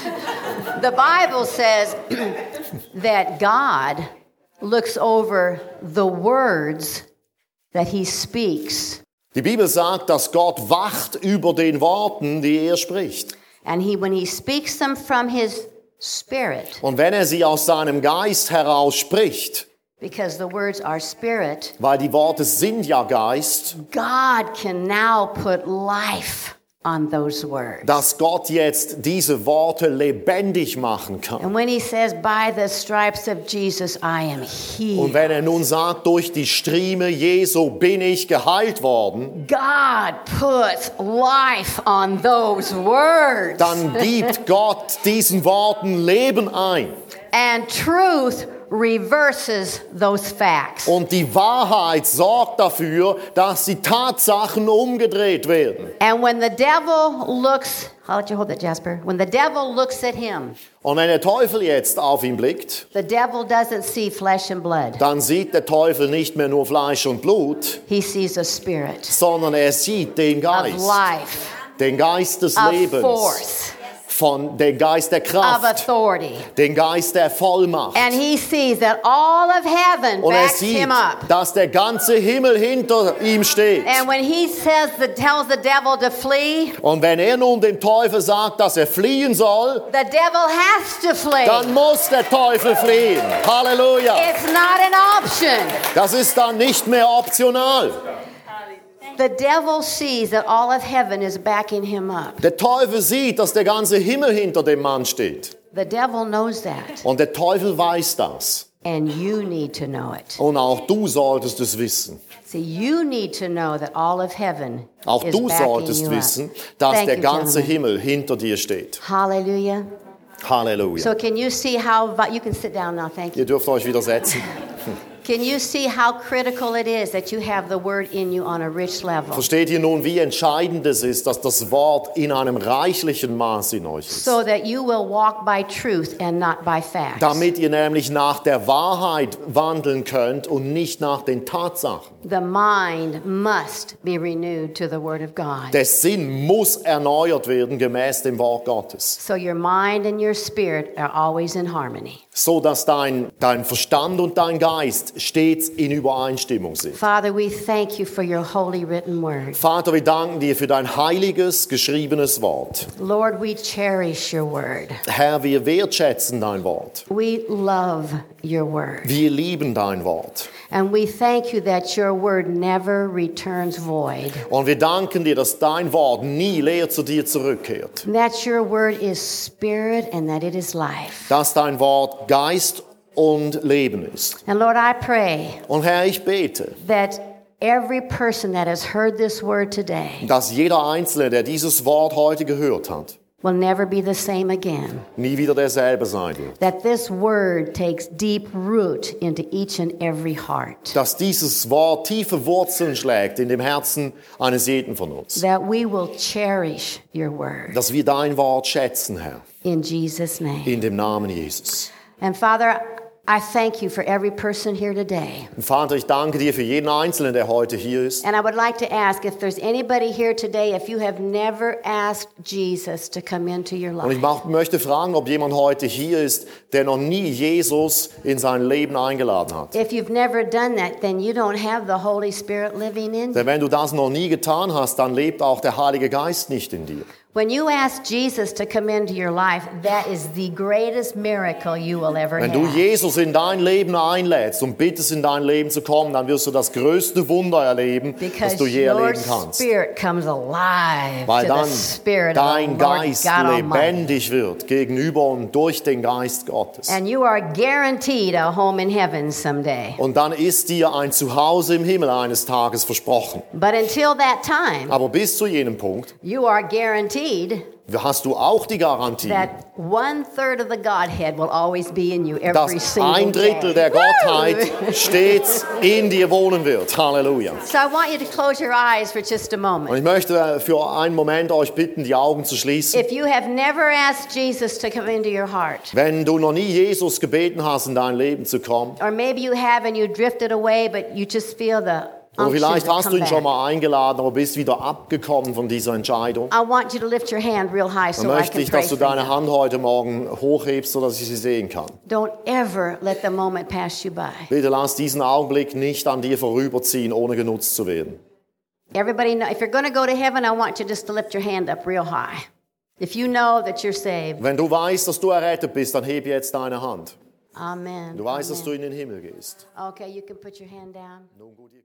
The Bible says that God looks over the words that he speaks. Die Bibel sagt, dass Gott wacht über den Worten, die er spricht. And he, when he speaks them from his spirit, Und wenn er sie aus seinem Geist heraus spricht, because the words are spirit, weil die Worte sind ja Geist, God can now put life on those words. dass Gott jetzt diese Worte lebendig machen kann. And when he says, by the stripes of Jesus, I am Und healed. wenn er nun sagt, durch die Strieme Jesu bin ich geheilt worden, God puts life on those words. dann gibt Gott diesen Worten Leben ein. And truth reverses those facts. Und die Wahrheit sorgt dafür, dass die Tatsachen umgedreht werden. And when the devil looks, I'll let you hold that, Jasper. When the devil looks at him, Und wenn der Teufel jetzt auf ihn blickt, the devil doesn't see flesh and blood. dann sieht der Teufel nicht mehr nur Fleisch und Blut, He sees a spirit sondern er sieht den of Geist, life, den Geist des of Lebens, force, von den Geist der of Kraft, authority. den Geist der Vollmacht. And he sees that all of heaven Und er backs sieht, him up. dass der ganze Himmel hinter ihm steht. And when he says the tells the devil to flee, Und wenn er nun dem Teufel sagt, dass er fliehen soll, the devil has to flee. dann muss der Teufel fliehen. Halleluja. It's not an option. Das ist dann nicht mehr optional. The devil sees that all of heaven is backing him up. Der Teufel sieht, dass der ganze Himmel hinter dem Mann steht. The devil knows that, Und der Teufel weiß das. and you need to know it. Und auch du solltest es wissen. See, you need to know that all of heaven Auch is du backing solltest you wissen, up. dass Thank der you, ganze gentlemen. Himmel hinter dir steht. Hallelujah. Halleluja. So can you see how vi- you can sit down now? Thank you. Ihr dürft euch wieder setzen. Can you see how critical it is that you have the word in you on a rich level, Versteht ihr nun, wie entscheidend es ist, dass das Wort in einem reichlichen Maß in euch ist? so that you will walk by truth and not by facts? Damit ihr nämlich nach der Wahrheit wandeln könnt und nicht nach den Tatsachen. The mind must be renewed to the word of God. Der Sinn muss erneuert werden gemäß dem Wort Gottes, So your mind and your spirit are always in harmony. so dass dein, dein Verstand und dein Geist stets in Übereinstimmung sind. Father, we thank you for your holy written word. Vater, wir danken dir für dein heiliges, geschriebenes Wort. Lord, we cherish your word. Herr, wir wertschätzen dein Wort. We love your word. Wir lieben dein Wort. And we thank you that your word never returns void. Und wir danken dir, dass dein Wort nie leer zu dir zurückkehrt. That your word is spirit and that it is life. Dass dein Wort Geist und Leben ist. And Lord, I pray Und Herr, ich bete, that every person that has heard this word today, dass jeder Einzelne, der dieses Wort heute gehört hat, will never be the same again. nie wieder derselbe sein wird. That this word takes deep root into each and every heart. Dass dieses Wort tiefe Wurzeln schlägt in dem Herzen eines jeden von uns. That we will cherish your word. Dass wir dein Wort schätzen, Herr, In Jesus' name. in dem Namen Jesus. And Father, I thank you for every person here today. Und Vater, ich danke dir für jeden Einzelnen, der heute hier ist. And I would like to ask if there's anybody here today, if you have never asked Jesus to come into your Und ich life. mach- möchte fragen, ob jemand heute hier ist, der noch nie Jesus in sein Leben eingeladen hat. If you've never done that, then you don't have the Holy Spirit living in you. Denn wenn du das noch nie getan hast, dann lebt auch der Heilige Geist nicht in dir. When you ask Jesus to come into your life, that is the greatest miracle you will ever Wenn du have. Jesus in dein Leben einlädst und bittest, in dein Leben zu kommen, dann wirst du das größte Wunder erleben, das Because du je your erleben kannst. spirit comes alive Weil to dann the spirit dein of the Lord Geist God Almighty. lebendig wird gegenüber und durch den Geist Gottes. And you are guaranteed a home in heaven someday. Und dann ist dir ein Zuhause im Himmel eines Tages versprochen. But until that time, Aber bis zu jenem Punkt you are guaranteed hast du auch die Garantie, that one third of the Godhead will always be in you every dass single ein Drittel day. der Gottheit stets in dir wohnen wird. Halleluja. So I want you to close your eyes for just a Und moment. ich möchte für einen Moment euch bitten, die Augen zu schließen. If you have never asked Jesus to come into your heart, Wenn du noch nie Jesus gebeten hast, in dein Leben zu kommen, or maybe you have and you drifted away, but you just feel the oder unction vielleicht to hast du come ihn schon back. mal eingeladen, aber bist wieder abgekommen von dieser Entscheidung, I want you to lift your hand real high dann so I möchte can ich, pray dass du for deine you. Hand heute Morgen hochhebst, sodass ich sie sehen kann. Don't ever let the moment pass you by. Bitte lass diesen Augenblick nicht an dir vorüberziehen, ohne genutzt zu werden. Everybody know, if you're going to go to heaven, I want you just to lift your hand up real high. If you know that you're saved. Wenn du weißt, dass du errettet bist, dann heb jetzt deine Hand. Amen. Du weißt, dass du Amen. in den Himmel gehst. Okay, you can put your hand down. Nun gut, ihr